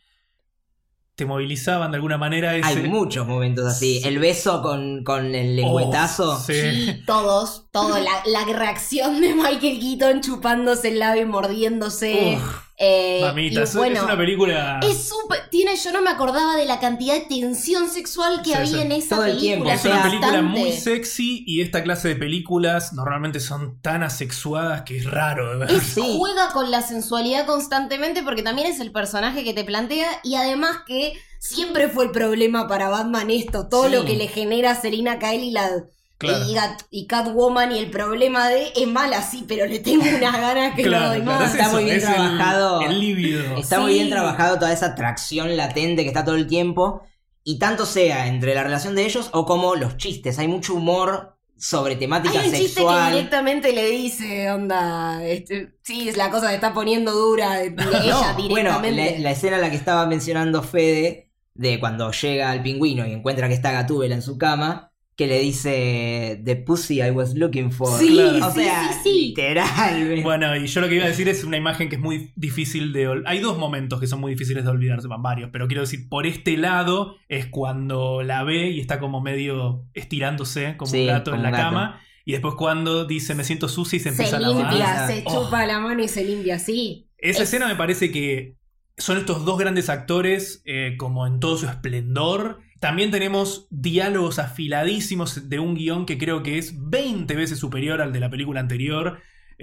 te movilizaban de alguna manera. Hay muchos momentos así. El beso con el lengüetazo. Oh, sí. Sí, todo. La reacción de Michael Keaton chupándose el labio y mordiéndose. Uf, y mamita, es bueno, una película. es súper. Yo no me acordaba de la cantidad de tensión sexual que Sí, había sí. en esa Todo el película. tiempo, Es una película bastante. muy sexy y esta clase de películas normalmente son tan asexuadas que es raro de ver. Sí. Juega con la sensualidad constantemente porque también es el personaje que te plantea y además que siempre fue el problema para Batman esto, todo Sí. lo que le genera a Selina Kyle Claro. y Catwoman y el problema de es mala sí, pero le tengo unas ganas que no doy más. es Está eso, muy bien es trabajado. El líbido. Está muy Sí. bien trabajado toda esa atracción latente que está todo el tiempo. Y tanto sea entre la relación de ellos o como los chistes. Hay mucho humor sobre temática Hay un chiste que sexual. directamente le dice, onda, sí, es la cosa que está poniendo dura de ella No, bueno, directamente. la escena en la que estaba mencionando Fede, de cuando llega al pingüino y encuentra que está Gatúbela en su cama, que le dice The pussy I was looking for. Sí, Claro. O sí, sea, sí, sí. literalmente. Bueno, y yo lo que iba a decir es una imagen que es muy difícil de Hay dos momentos que son muy difíciles de olvidarse, van varios, pero quiero decir, por este lado es cuando la ve y está como medio estirándose como Sí, un gato en como la un gato. cama, y después cuando dice me siento sucia y se Se empieza a lavar. limpia, se Oh. chupa la mano y se limpia así. Esa escena me parece que son estos dos grandes actores como en todo su esplendor. También tenemos diálogos afiladísimos de un guión que creo que es 20 veces superior al de la película anterior.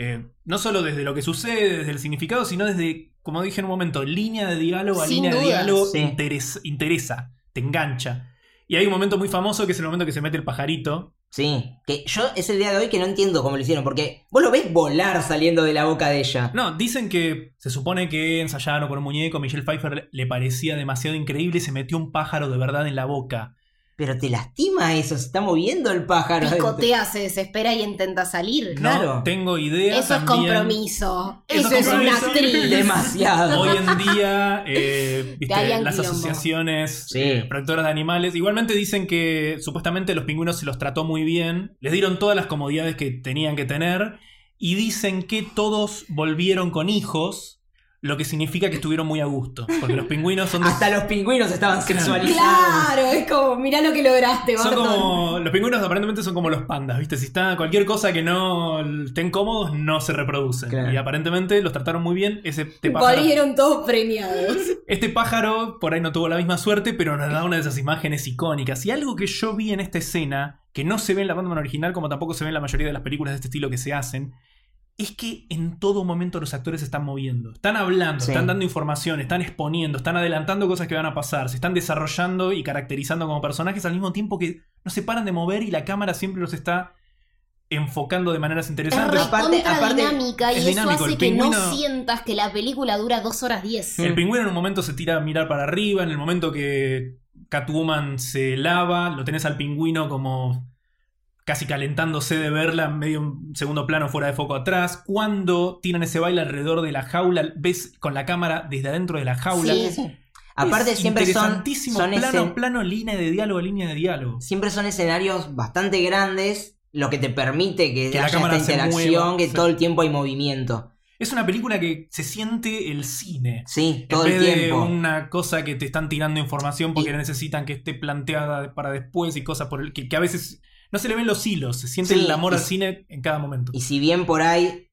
No solo desde lo que sucede, desde el significado, sino desde, como dije en un momento, línea de diálogo a Sin línea de dudas. diálogo Sí. interesa, te engancha. Y hay un momento muy famoso que es el momento que se mete el pajarito. Sí, que yo es el día de hoy que no entiendo cómo lo hicieron, porque vos lo ves volar saliendo de la boca de ella. No, dicen que se supone que ensayaron con un muñeco, Michelle Pfeiffer le parecía demasiado increíble y se metió un pájaro de verdad en la boca. Pero te lastima eso, se está moviendo el pájaro. Picotea, se desespera y intenta salir. No Claro. tengo idea. Eso también. es compromiso. Eso Eso es es una compromiso. actriz. Demasiado. Hoy en día, viste, Darían las quilombo. asociaciones Sí. protectoras de animales, igualmente dicen que supuestamente los pingüinos se los trató muy bien, les dieron todas las comodidades que tenían que tener, y dicen que todos volvieron con hijos, lo que significa que estuvieron muy a gusto, porque los pingüinos son de- Hasta los pingüinos estaban Claro. sexualizados. Claro, es como, mirá lo que lograste, son Barton. como los pingüinos aparentemente son como los pandas, ¿viste? Si está cualquier cosa que no estén cómodos no se reproducen. Claro. Y aparentemente los trataron muy bien. Este pájaro, Volvieron todos premiados. este pájaro por ahí no tuvo la misma suerte, pero nos da una de esas imágenes icónicas. Y algo que yo vi en esta escena, que no se ve en la Batman original, como tampoco se ve en la mayoría de las películas de este estilo que se hacen, es que en todo momento los actores se están moviendo, están hablando, Sí. están dando información, están exponiendo, están adelantando cosas que van a pasar, se están desarrollando y caracterizando como personajes al mismo tiempo que no se paran de mover y la cámara siempre los está enfocando de maneras Es interesantes. Aparte- dinámica y es eso dinámico, hace el que no pingüino- sientas que la película dura 2 horas 10. El pingüino en un momento se tira a mirar para arriba, en el momento que Catwoman se lava, lo tenés al pingüino como casi calentándose de verla, medio un segundo plano fuera de foco atrás. Cuando tiran ese baile alrededor de la jaula, ves con la cámara desde adentro de la jaula. Sí. Sí. Aparte Es siempre interesantísimo, son plano, línea de diálogo. siempre son escenarios bastante grandes, lo que te permite que Que la haya cámara esta se interacción, mueva, que sí. todo el tiempo hay movimiento. Es una película que se siente el cine. Sí, todo en el vez tiempo. de una cosa que te están tirando información porque Y- necesitan que esté planteada para después y cosas por el que a veces no se le ven los hilos, se siente Sí, el amor y- al cine en cada momento. Y si bien por ahí,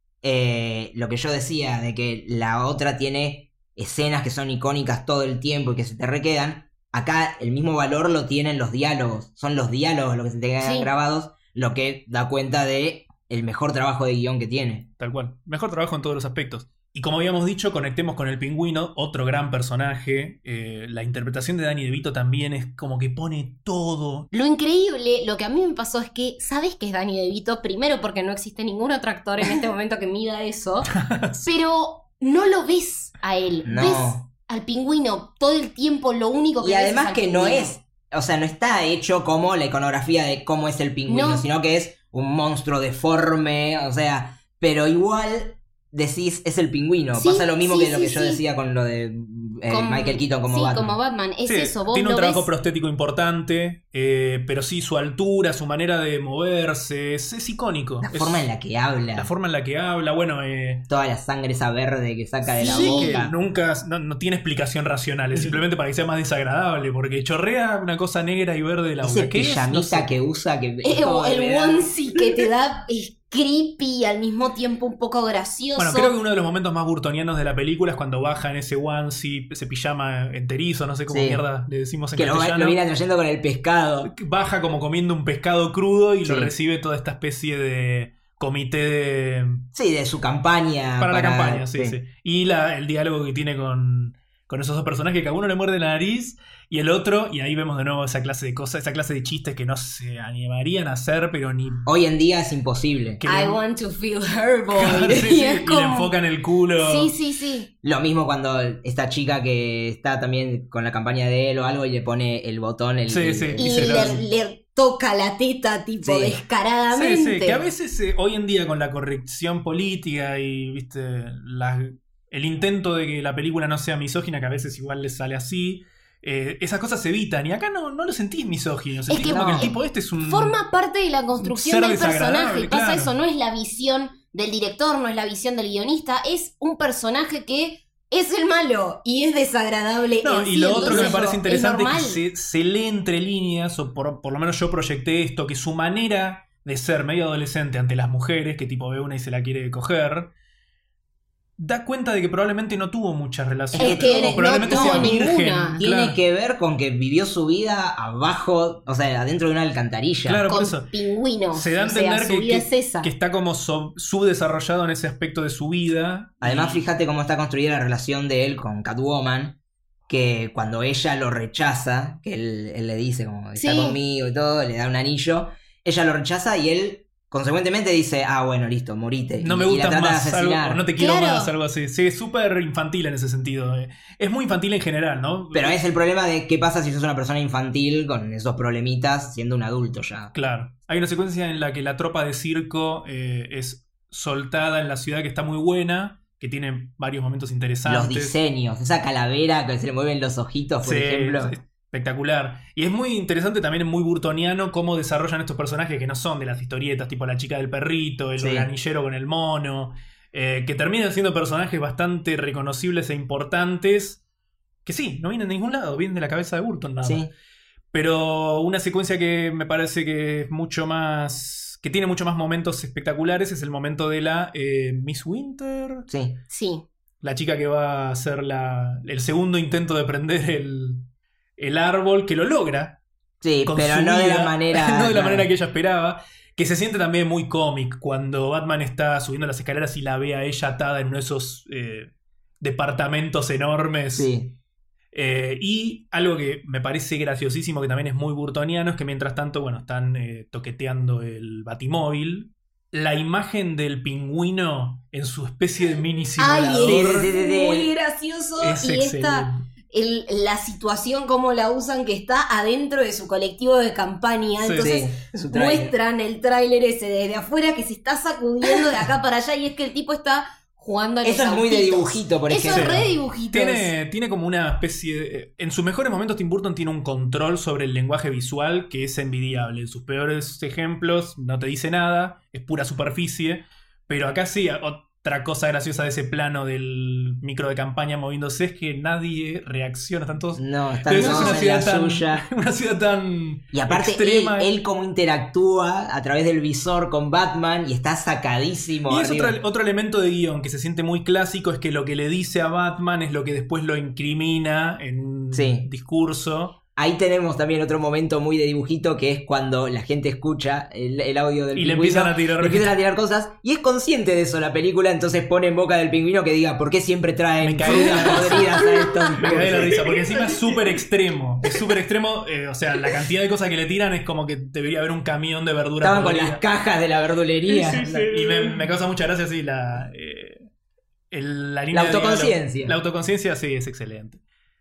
lo que yo decía, de que la otra tiene escenas que son icónicas todo el tiempo y que se te requedan, acá el mismo valor lo tienen los diálogos. Son los diálogos los que se te quedan Sí. grabados, lo que da cuenta de el mejor trabajo de guión que tiene. Tal cual. Mejor trabajo en todos los aspectos. Y como habíamos dicho, conectemos con el Pingüino, otro gran personaje. La interpretación de Danny DeVito también es como que pone todo. Lo increíble, lo que a mí me pasó es que, ¿sabes que es Danny DeVito? Primero porque no existe ningún otro actor en este momento que mida eso, pero no lo ves a él. No. Ves al Pingüino todo el tiempo, lo único que Y ves además es al que no Pingüino. es, o sea, no está hecho como la iconografía de cómo es el pingüino, No. sino que es un monstruo deforme, o sea, pero igual decís, es el pingüino. Sí, Pasa lo mismo sí, que lo sí, que yo sí. decía con lo de Con- Michael Keaton como sí, Batman. como Batman. Es Sí, eso, vos tiene lo un trabajo ves. prostético importante, pero sí, su altura, su manera de moverse, es icónico. La Es- forma en la que habla, la forma en la que habla, bueno, toda la sangre esa verde que saca de la sí, que boca. nunca, no tiene explicación racional, es simplemente para que sea más desagradable, porque chorrea una cosa negra y verde de la boca. Ese ¿Qué es? pijamita No sé. que usa que es como El de- onesie que te da es creepy y al mismo tiempo un poco gracioso. Bueno, creo que uno de los momentos más burtonianos de la película es cuando baja en ese onesie, ese pijama enterizo, no sé cómo Sí. mierda le decimos en que lo castellano. viene trayendo con el pescado. Baja como comiendo un pescado crudo y lo Sí. recibe toda esta especie de comité de... Sí, de su campaña. Para la campaña, sí. Y el diálogo que tiene con esos dos personajes, que a uno le muerde la nariz y el otro, y ahí vemos de nuevo esa clase de cosas, esa clase de chistes que no se animarían a hacer, pero ni... Hoy en día es imposible. que I le- want to feel her voice. Sí, Y sí, es y como- le enfocan el culo. Sí, sí, sí. Lo mismo cuando esta chica que está también con la campaña de él o algo y le pone el botón. Sí, sí. Y se lo- le toca la teta tipo Sí. descaradamente. Sí, sí, que a veces hoy en día con la corrección política y, viste, el intento de que la película no sea misógina, que a veces igual les sale así, esas cosas se evitan. Y acá no lo sentís misógino, sentís que como que no. el tipo este es un... Forma parte de la construcción ser del desagradable, personaje. Pasa claro. eso, no es la visión del director, no es la visión del guionista, es un personaje que es el malo y es desagradable. No, en y sí, lo otro que me entonces, parece interesante es normal. que se lee entre líneas, o por lo menos yo proyecté esto, que su manera de ser medio adolescente ante las mujeres, que tipo ve una y se la quiere coger, da cuenta de que probablemente no tuvo muchas relaciones. Es que o probablemente no sea tuvo virgen. ninguna. Tiene Claro. que ver con que vivió su vida abajo, o sea, adentro de una alcantarilla. Claro, por Con eso. pingüinos. Se da a o sea, entender su vida es esa. que está como subdesarrollado en ese aspecto de su vida. Además, Y- fíjate cómo está construida la relación de él con Catwoman, que cuando ella lo rechaza, que él le dice como está Sí. conmigo y todo, le da un anillo, ella lo rechaza y él consecuentemente dice, ah, bueno, listo, morite. no y, me y la gustas trata de más, asesinar. algo, no te quiero Claro. más, algo así. Sí, es súper infantil en ese sentido. Es muy infantil en general, ¿no? Pero es el problema de qué pasa si sos una persona infantil con esos problemitas siendo un adulto ya. Claro. Hay una secuencia en la que la tropa de circo es soltada en la ciudad que está muy buena, que tiene varios momentos interesantes. Los diseños, esa calavera que se le mueven los ojitos, por Sí, ejemplo. es espectacular. Y es muy interesante también, muy burtoniano, cómo desarrollan estos personajes que no son de las historietas, tipo la chica del perrito, el Sí. organillero con el mono, que terminan siendo personajes bastante reconocibles e importantes, que sí, no vienen de ningún lado, vienen de la cabeza de Burton nada más. Sí. Pero una secuencia que me parece que es mucho más... que tiene mucho más momentos espectaculares es el momento de la Miss Winter, Sí. Sí. la chica que va a hacer el segundo intento de prender el árbol, que lo logra. Sí, con pero su no de vida, la manera. no de la claro. manera que ella esperaba. Que se siente también muy cómic cuando Batman está subiendo las escaleras y la ve a ella atada en uno de esos departamentos enormes. Sí. Y algo que me parece graciosísimo, que también es muy burtoniano, es que mientras tanto, bueno, están toqueteando el Batimóvil. La imagen del pingüino en su especie de mini Ay, simulador sí, sí, sí, sí. muy gracioso. es Y esta, excelente. la situación, como la usan, que está adentro de su colectivo de campaña. Sí. Entonces Sí, su tráiler. muestran el tráiler ese desde afuera que se está sacudiendo de acá para allá y es que el tipo está jugando a los Eso es muy de autitos. dibujito, por Eso ejemplo. es re dibujitos. Tiene como una especie de... En sus mejores momentos Tim Burton tiene un control sobre el lenguaje visual que es envidiable. En sus peores ejemplos no te dice nada, es pura superficie. Pero acá sí, otra cosa graciosa de ese plano del micro de campaña moviéndose es que nadie reacciona. Están todos... No, están Debe ser todos una en la ciudad tan... suya. Una ciudad tan... Y aparte extrema. él cómo interactúa a través del visor con Batman y está sacadísimo. Y es arriba. otro elemento de guión que se siente muy clásico, es que lo que le dice a Batman es lo que después lo incrimina en un Sí. discurso. Ahí tenemos también otro momento muy de dibujito, que es cuando la gente escucha el audio del Y pingüino. le empiezan a tirar cosas. Y es consciente de eso la película, entonces pone en boca del pingüino que diga, ¿por qué siempre traen Me cagué frutas podridas a estos? Me cagué de la risa, porque encima es súper extremo. Es súper extremo, o sea, la cantidad de cosas que le tiran es como que debería haber un camión de verduras. Estaban con las cajas de la verdulería. Sí. Y me causa mucha gracia, sí, la línea La autoconciencia. La autoconciencia, sí, es excelente.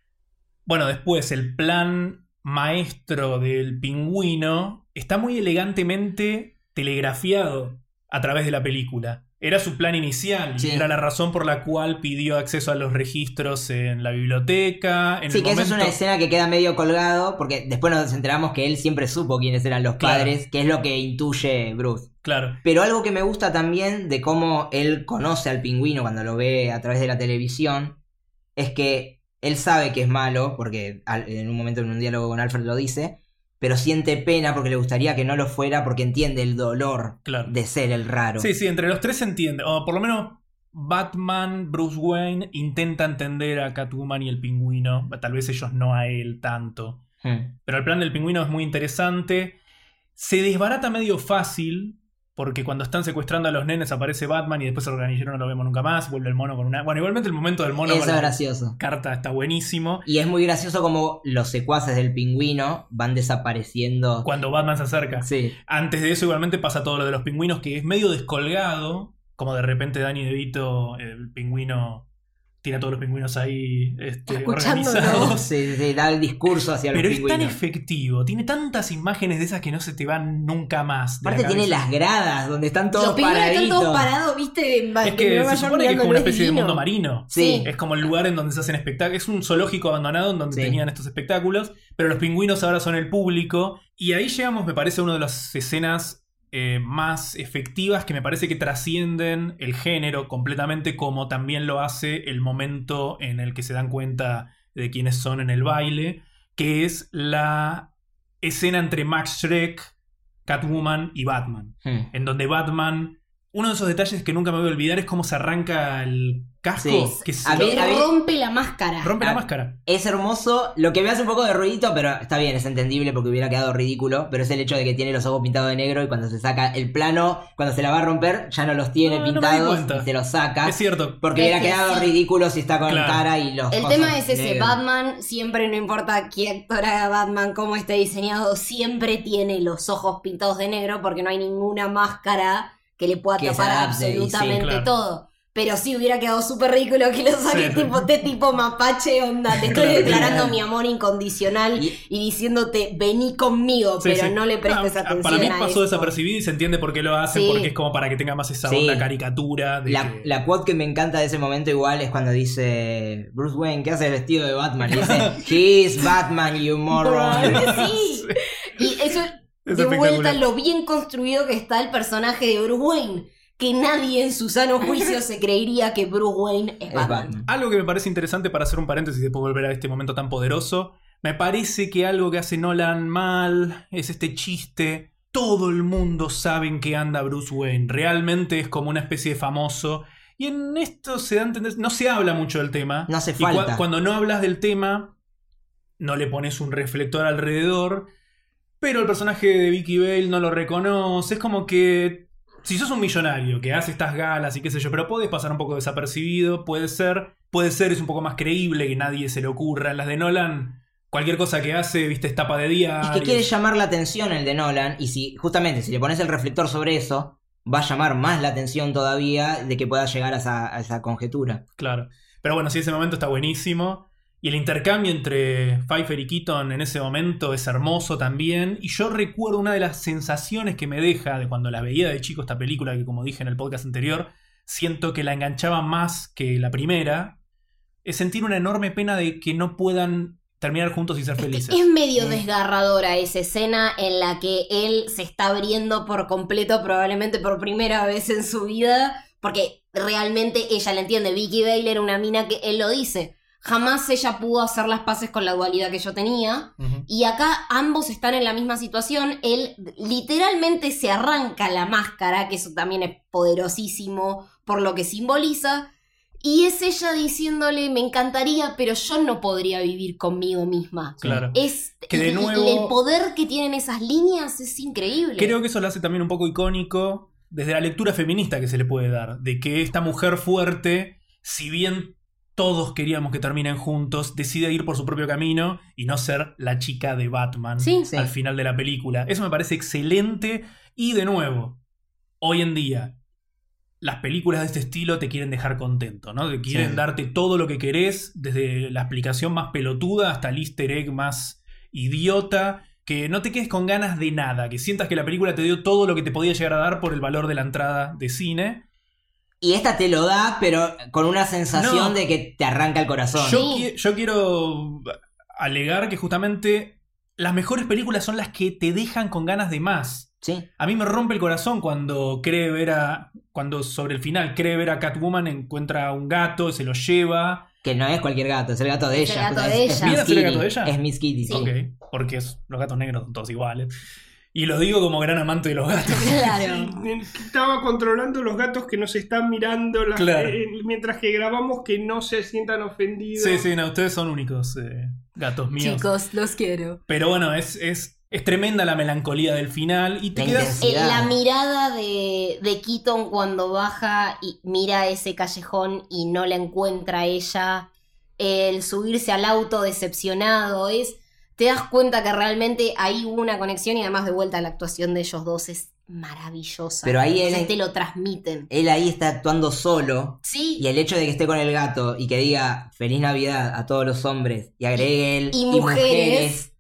Bueno, después, el plan maestro del pingüino está muy elegantemente telegrafiado a través de la película. Era su plan inicial, Sí. y era la razón por la cual pidió acceso a los registros en la biblioteca. Sí, que esa es una escena que queda medio colgado, porque después nos enteramos que él siempre supo quiénes eran los Claro. padres, que es lo que intuye Bruce. Claro. Pero algo que me gusta también de cómo él conoce al pingüino cuando lo ve a través de la televisión, es que él sabe que es malo, porque en un momento en un diálogo con Alfred lo dice, pero siente pena porque le gustaría que no lo fuera, porque entiende el dolor Claro. de ser el raro. Sí, entre los tres se entiende. O por lo menos Batman, Bruce Wayne intenta entender a Catwoman y el pingüino. Tal vez ellos no a él tanto. Pero el plan del pingüino es muy interesante. Se desbarata medio fácil, porque cuando están secuestrando a los nenes aparece Batman y después el organillero no lo vemos nunca más. Vuelve el mono con una... Bueno, igualmente el momento del mono Eso con es la gracioso. carta está buenísimo. Y es muy gracioso como los secuaces del pingüino van desapareciendo. Cuando Batman se acerca. Sí. Antes de eso igualmente pasa todo lo de los pingüinos, que es medio descolgado. Como de repente Danny DeVito, el pingüino, tiene a todos los pingüinos ahí Escuchándolo. organizados. Se da el discurso hacia Pero los es tan pingüinos. efectivo, tiene tantas imágenes de esas que no se te van nunca más. de la Aparte tiene cabeza. las gradas donde están todos Los pingüinos están paraditos. todos parados, ¿viste? Es que se supone que es como una especie de mundo marino. Sí. Es como el lugar en donde se hacen espectáculos. Es un zoológico abandonado en donde Sí. tenían estos espectáculos. Pero los pingüinos ahora son el público. Y ahí llegamos, me parece, a una de las escenas más efectivas que me parece que trascienden el género completamente, como también lo hace el momento en el que se dan cuenta de quiénes son en el baile, que es la escena entre Max Schreck, Catwoman y Batman. En donde Batman... Uno de esos detalles que nunca me voy a olvidar es cómo se arranca el casco. Sí. Que A mí- Rompe la máscara. rompe la máscara. Es hermoso, lo que me hace un poco de ruidito, pero está bien, es entendible porque hubiera quedado ridículo, pero es el hecho de que tiene los ojos pintados de negro y cuando se saca el plano, cuando se la va a romper, ya no los tiene No me di pintados cuenta. y se los saca. Es cierto. Porque Es hubiera que quedado sí. ridículo si está con Claro. cara y los El cosas tema es ese, negros. Batman siempre, no importa qué actor haga Batman, cómo esté diseñado, siempre tiene los ojos pintados de negro porque no hay ninguna máscara que le pueda Que se tapar adapte, y sí, absolutamente claro. todo. Pero sí hubiera quedado súper ridículo que lo saque Sí. tipo mapache, onda, te estoy Claro. declarando mi amor incondicional y diciéndote, vení conmigo, Sí, pero sí. no le prestes Ah, atención para mí a pasó eso. desapercibido y se entiende por qué lo hacen, Sí. porque es como para que tenga más esa Sí. onda caricatura. De que... La quote que me encanta de ese momento igual es cuando dice Bruce Wayne, ¿qué hace vestido de Batman? Y dice, he's Batman, you moron. Sí. Y eso, Es de vuelta, espectacular. lo bien construido que está el personaje de Bruce Wayne. Que nadie en su sano juicio se creería que Bruce Wayne es Es Batman. Batman. Algo que me parece interesante para hacer un paréntesis y después volver a este momento tan poderoso. Me parece que algo que hace Nolan mal es este chiste. Todo el mundo sabe en qué anda Bruce Wayne. Realmente es como una especie de famoso. Y en esto se da a entender. No se habla mucho del tema. No hace Y falta. cuando no hablas del tema, no le pones un reflector alrededor. Pero el personaje de Vicky Vale no lo reconoce. Es como que. Si sos un millonario que hace estas galas y qué sé yo, pero podés pasar un poco desapercibido, puede ser, es un poco más creíble que nadie se le ocurra. En las de Nolan, cualquier cosa que hace, viste, es tapa de diario. Es que quiere llamar la atención el de Nolan y si justamente si le pones el reflector sobre eso, va a llamar más la atención todavía de que pueda llegar a esa conjetura. Claro. Pero bueno, sí, ese momento está buenísimo. Y el intercambio entre Pfeiffer y Keaton en ese momento es hermoso también. Y yo recuerdo una de las sensaciones que me deja de cuando la veía de chico esta película, que como dije en el podcast anterior, siento que la enganchaba más que la primera, es sentir una enorme pena de que no puedan terminar juntos y ser felices. Es medio desgarradora esa escena en la que él se está abriendo por completo, probablemente por primera vez en su vida, porque realmente ella la entiende. Vicky Vale era una mina que él lo dice. Jamás ella pudo hacer las paces con la dualidad que yo tenía. Ujú. Y acá ambos están en la misma situación. Él literalmente se arranca la máscara, que eso también es poderosísimo por lo que simboliza. Y es ella diciéndole, me encantaría, pero yo no podría vivir conmigo misma. Claro. Es Que de nuevo- el poder que tienen esas líneas es increíble. Creo que eso lo hace también un poco icónico desde la lectura feminista que se le puede dar. De que esta mujer fuerte, si bien todos queríamos que terminen juntos, decide ir por su propio camino y no ser la chica de Batman Sí. Sí. al final de la película. Eso me parece excelente. Y de nuevo, hoy en día, las películas de este estilo te quieren dejar contento, ¿no? Te quieren Sí. darte todo lo que querés, desde la explicación más pelotuda hasta el easter egg más idiota, que no te quedes con ganas de nada, que sientas que la película te dio todo lo que te podía llegar a dar por el valor de la entrada de cine. Y esta te lo da, pero con una sensación No. de que te arranca el corazón. Yo quiero alegar que justamente las mejores películas son las que te dejan con ganas de más. Sí. A mí me rompe el corazón cuando cuando sobre el final cree ver a Catwoman, encuentra un gato, se lo lleva. Que no es cualquier gato, es el gato de Es el ella. gato Es- de es ella. Miss ¿Viene a ser el Kitty. gato de ella? Es Miss Kitty, sí. Sí. Ok, porque los gatos negros son todos iguales. Y lo digo como gran amante de los gatos. Claro. Estaba controlando los gatos que nos están mirando Claro. mientras que grabamos, que no se sientan ofendidos. Sí, no, ustedes son únicos gatos míos. Chicos, los quiero. Pero bueno, es tremenda la melancolía del final y te La quedas... intensidad. La mirada de Keaton cuando baja y mira ese callejón y no la encuentra a ella, el subirse al auto decepcionado, te das cuenta que realmente ahí hubo una conexión y además de vuelta la actuación de ellos dos es maravillosa. Pero ahí O sea, él- te lo transmiten. Él ahí está actuando solo. Sí. Y el hecho de que esté con el gato y que diga Feliz Navidad a todos los hombres y agregue él Y mujeres.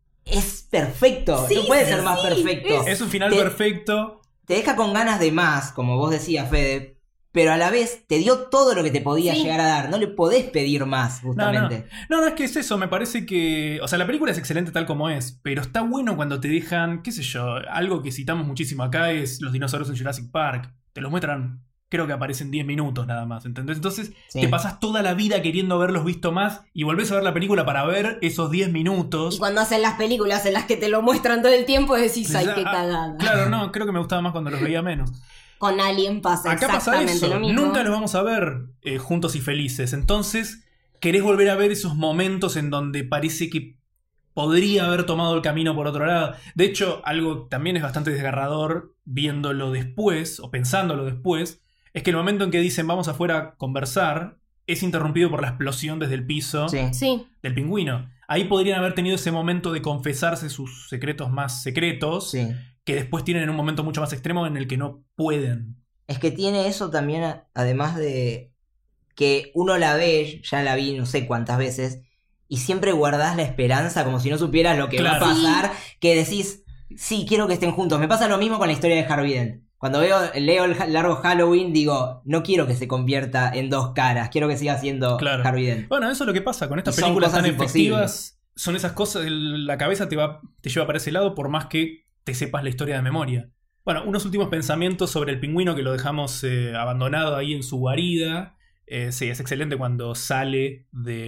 es perfecto. Sí, no puede sí, ser más sí, perfecto. Es un final Te- perfecto. Te deja con ganas de más, como vos decías, Fede. Pero a la vez te dio todo lo que te podía Sí. llegar a dar. No le podés pedir más, justamente. No, es que es eso, me parece que... O sea, la película es excelente tal como es, pero está bueno cuando te dejan, qué sé yo, algo que citamos muchísimo acá es los dinosaurios en Jurassic Park. Te los muestran, creo que aparecen 10 minutos nada más, ¿entendés? Entonces Sí. te pasás toda la vida queriendo haberlos visto más y volvés a ver la película para ver esos 10 minutos. Y cuando hacen las películas en las que te lo muestran todo el tiempo decís, ay, qué Ah, cagada. Claro, no, creo que me gustaba más cuando los veía menos. Con Alien pasa Acá pasa exactamente eso, lo mismo. nunca los vamos a ver juntos y felices. Entonces, querés volver a ver esos momentos en donde parece que podría haber tomado el camino por otro lado. De hecho, algo también es bastante desgarrador viéndolo después, o pensándolo después, es que el momento en que dicen vamos afuera a conversar, es interrumpido por la explosión desde el piso Sí. Sí. del pingüino. Ahí podrían haber tenido ese momento de confesarse sus secretos más secretos, Sí. que después tienen en un momento mucho más extremo en el que no pueden. Es que tiene eso también, además de que uno la ve, ya la vi no sé cuántas veces, y siempre guardás la esperanza como si no supieras lo que va a Claro. pasar, que decís, sí, quiero que estén juntos. Me pasa lo mismo con la historia de Harvey Dent. Cuando leo el largo Halloween, digo, no quiero que se convierta en dos caras, quiero que siga siendo Claro. Harvey Dent. Bueno, eso es lo que pasa con estas Y son películas cosas tan imposibles. efectivas. Son esas cosas, la cabeza te lleva para ese lado por más que te sepas la historia de memoria. Bueno, unos últimos pensamientos sobre el pingüino que lo dejamos abandonado ahí en su guarida. Sí, es excelente cuando sale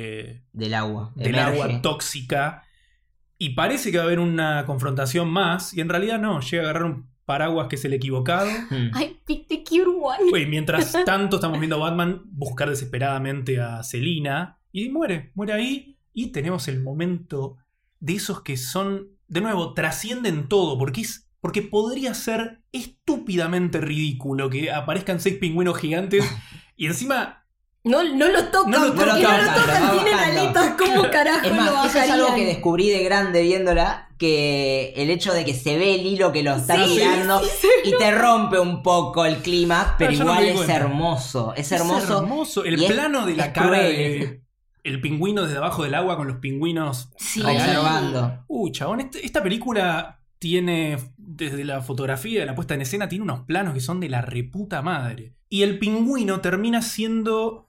Del agua. del emerge. agua tóxica y parece que va a haber una confrontación más y en realidad no, llega a agarrar un paraguas que es el equivocado. Mm. I picked the cute one. Y mientras tanto estamos viendo a Batman buscar desesperadamente a Selina y muere ahí y tenemos el momento de esos que son, de nuevo, trascienden todo porque podría ser estúpidamente ridículo que aparezcan 6 pingüinos gigantes y encima No lo tocan, No lo porque tocan, no lo lo tocan, va tienen bajando. alitas, ¿cómo carajo Es lo más, eso es algo bajarían? que descubrí de grande viéndola, que el hecho de que se ve el hilo que lo está Sí, tirando y te rompe un poco el clima, pero yo no me igual di es cuenta. hermoso. Es hermoso. El y es- plano de la es cara cruel. de el pingüino desde abajo del agua con los pingüinos Sí. Observando. Chabón, esta película tiene, desde la fotografía de la puesta en escena, tiene unos planos que son de la reputa madre. Y el pingüino termina siendo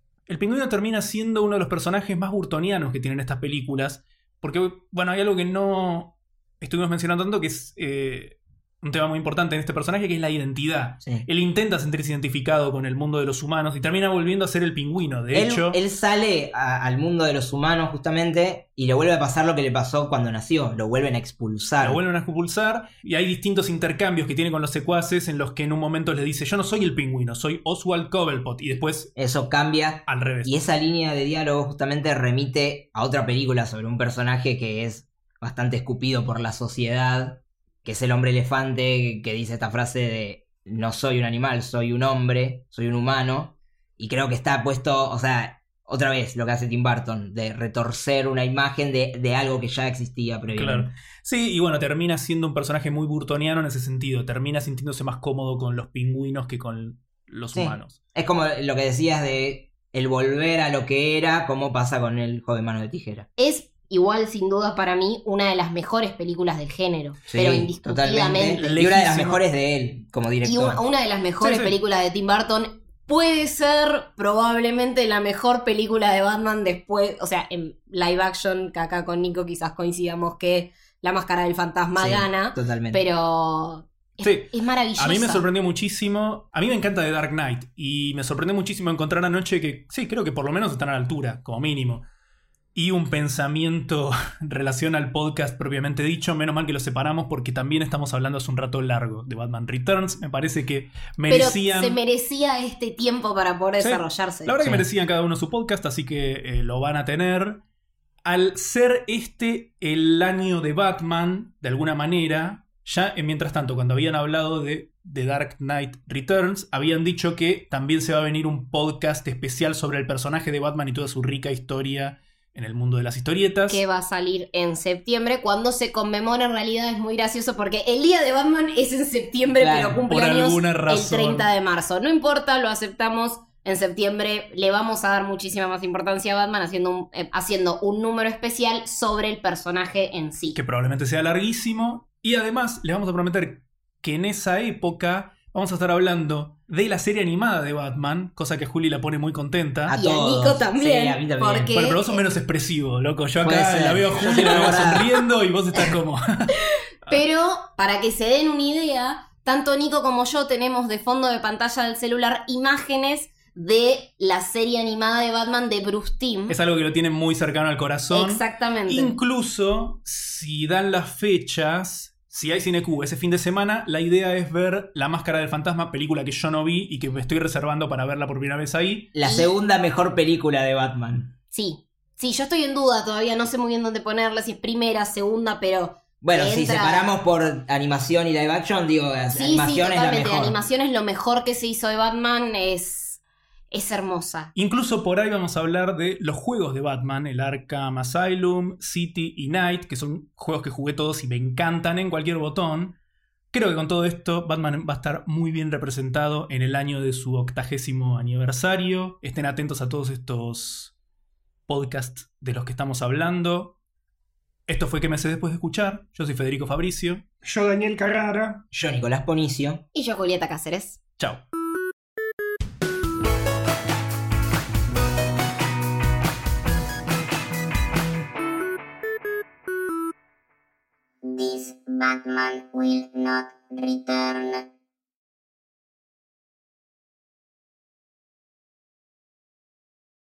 uno de los personajes más burtonianos que tienen estas películas. Porque, bueno, hay algo que no estuvimos mencionando tanto, que es un tema muy importante en este personaje, que es la identidad. Sí. Él intenta sentirse identificado con el mundo de los humanos y termina volviendo a ser el pingüino. De hecho, Él sale al mundo de los humanos justamente y le vuelve a pasar lo que le pasó cuando nació. Lo vuelven a expulsar. lo vuelven a expulsar y hay distintos intercambios que tiene con los secuaces en los que en un momento le dice: yo no soy el pingüino, soy Oswald Cobblepot. Y después Eso cambia. al revés. Y esa línea de diálogo justamente remite a otra película sobre un personaje que es bastante escupido por la sociedad, que es el hombre elefante, que dice esta frase de no soy un animal, soy un hombre, soy un humano. Y creo que está puesto, o sea, otra vez lo que hace Tim Burton, de retorcer una imagen de algo que ya existía previamente. Claro. Sí, y bueno, termina siendo un personaje muy burtoniano en ese sentido. Termina sintiéndose más cómodo con los pingüinos que con los Sí. humanos. Es como lo que decías de el volver a lo que era, como pasa con el joven mano de tijera. Es igual, sin duda, para mí, una de las mejores películas del género. Sí, pero indiscutiblemente. totalmente. Y una de las Lejísimo. mejores de él como Y director. una de las mejores Sí, sí. películas de Tim Burton. Puede ser probablemente la mejor película de Batman después, o sea, en live action, que acá con Nico quizás coincidamos que La Máscara del Fantasma Sí, gana, totalmente. pero Sí. es maravillosa. A mí me sorprendió muchísimo. A mí me encanta The Dark Knight. Y me sorprendió muchísimo encontrar anoche que, sí, creo que por lo menos están a la altura, como mínimo. Y un pensamiento en relación al podcast propiamente dicho. Menos mal que lo separamos porque también estamos hablando hace un rato largo de Batman Returns. Me parece que merecían... Pero se merecía este tiempo para poder Sí, desarrollarse. La verdad que Sí. merecían cada uno su podcast, así que lo van a tener. Al ser este el año de Batman, de alguna manera, ya mientras tanto, cuando habían hablado de The Dark Knight Returns, habían dicho que también se va a venir un podcast especial sobre el personaje de Batman y toda su rica historia en el mundo de las historietas. Que va a salir en septiembre, cuando se conmemora. En realidad es muy gracioso porque el día de Batman es en septiembre, Claro, pero cumpleaños por alguna el razón. 30 de marzo. No importa, lo aceptamos. En septiembre le vamos a dar muchísima más importancia a Batman haciendo un número especial sobre el personaje en sí. Que probablemente sea larguísimo. Y además les vamos a prometer que en esa época vamos a estar hablando de la serie animada de Batman, cosa que a Juli la pone muy contenta. A Y a todos. Nico también, Sí, a mí también. porque- Bueno, pero vos sos menos expresivo, loco. Yo Puede acá ser. la veo a Yo Juli, soy la veo más brava. sonriendo y vos estás como... Pero, para que se den una idea, tanto Nico como yo tenemos de fondo de pantalla del celular imágenes de la serie animada de Batman de Bruce Timm. Es algo que lo tienen muy cercano al corazón. Exactamente. Incluso, si dan las fechas, si hay CineQ ese fin de semana, la idea es ver La Máscara del Fantasma, película que yo no vi y que me estoy reservando para verla por primera vez ahí. La segunda mejor película de Batman. Sí. Sí, yo estoy en duda todavía, no sé muy bien dónde ponerla, si es primera, segunda, pero... Bueno, si entra- separamos por animación y live action, digo, Sí, animación es la totalmente. mejor. Animación es lo mejor que se hizo de Batman, es hermosa. Incluso por ahí vamos a hablar de los juegos de Batman, el Arkham Asylum, City y Night, que son juegos que jugué todos y me encantan en cualquier botón. Creo que con todo esto Batman va a estar muy bien representado en el año de su 80º aniversario. Estén atentos a todos estos podcasts de los que estamos hablando. Esto fue ¿Qué me hace después de escuchar? Yo soy Federico Fabricio. Yo, Daniel Carrara. Yo, Nicolás Ponicio. Y yo, Julieta Cáceres. Chao. This Batman will not return.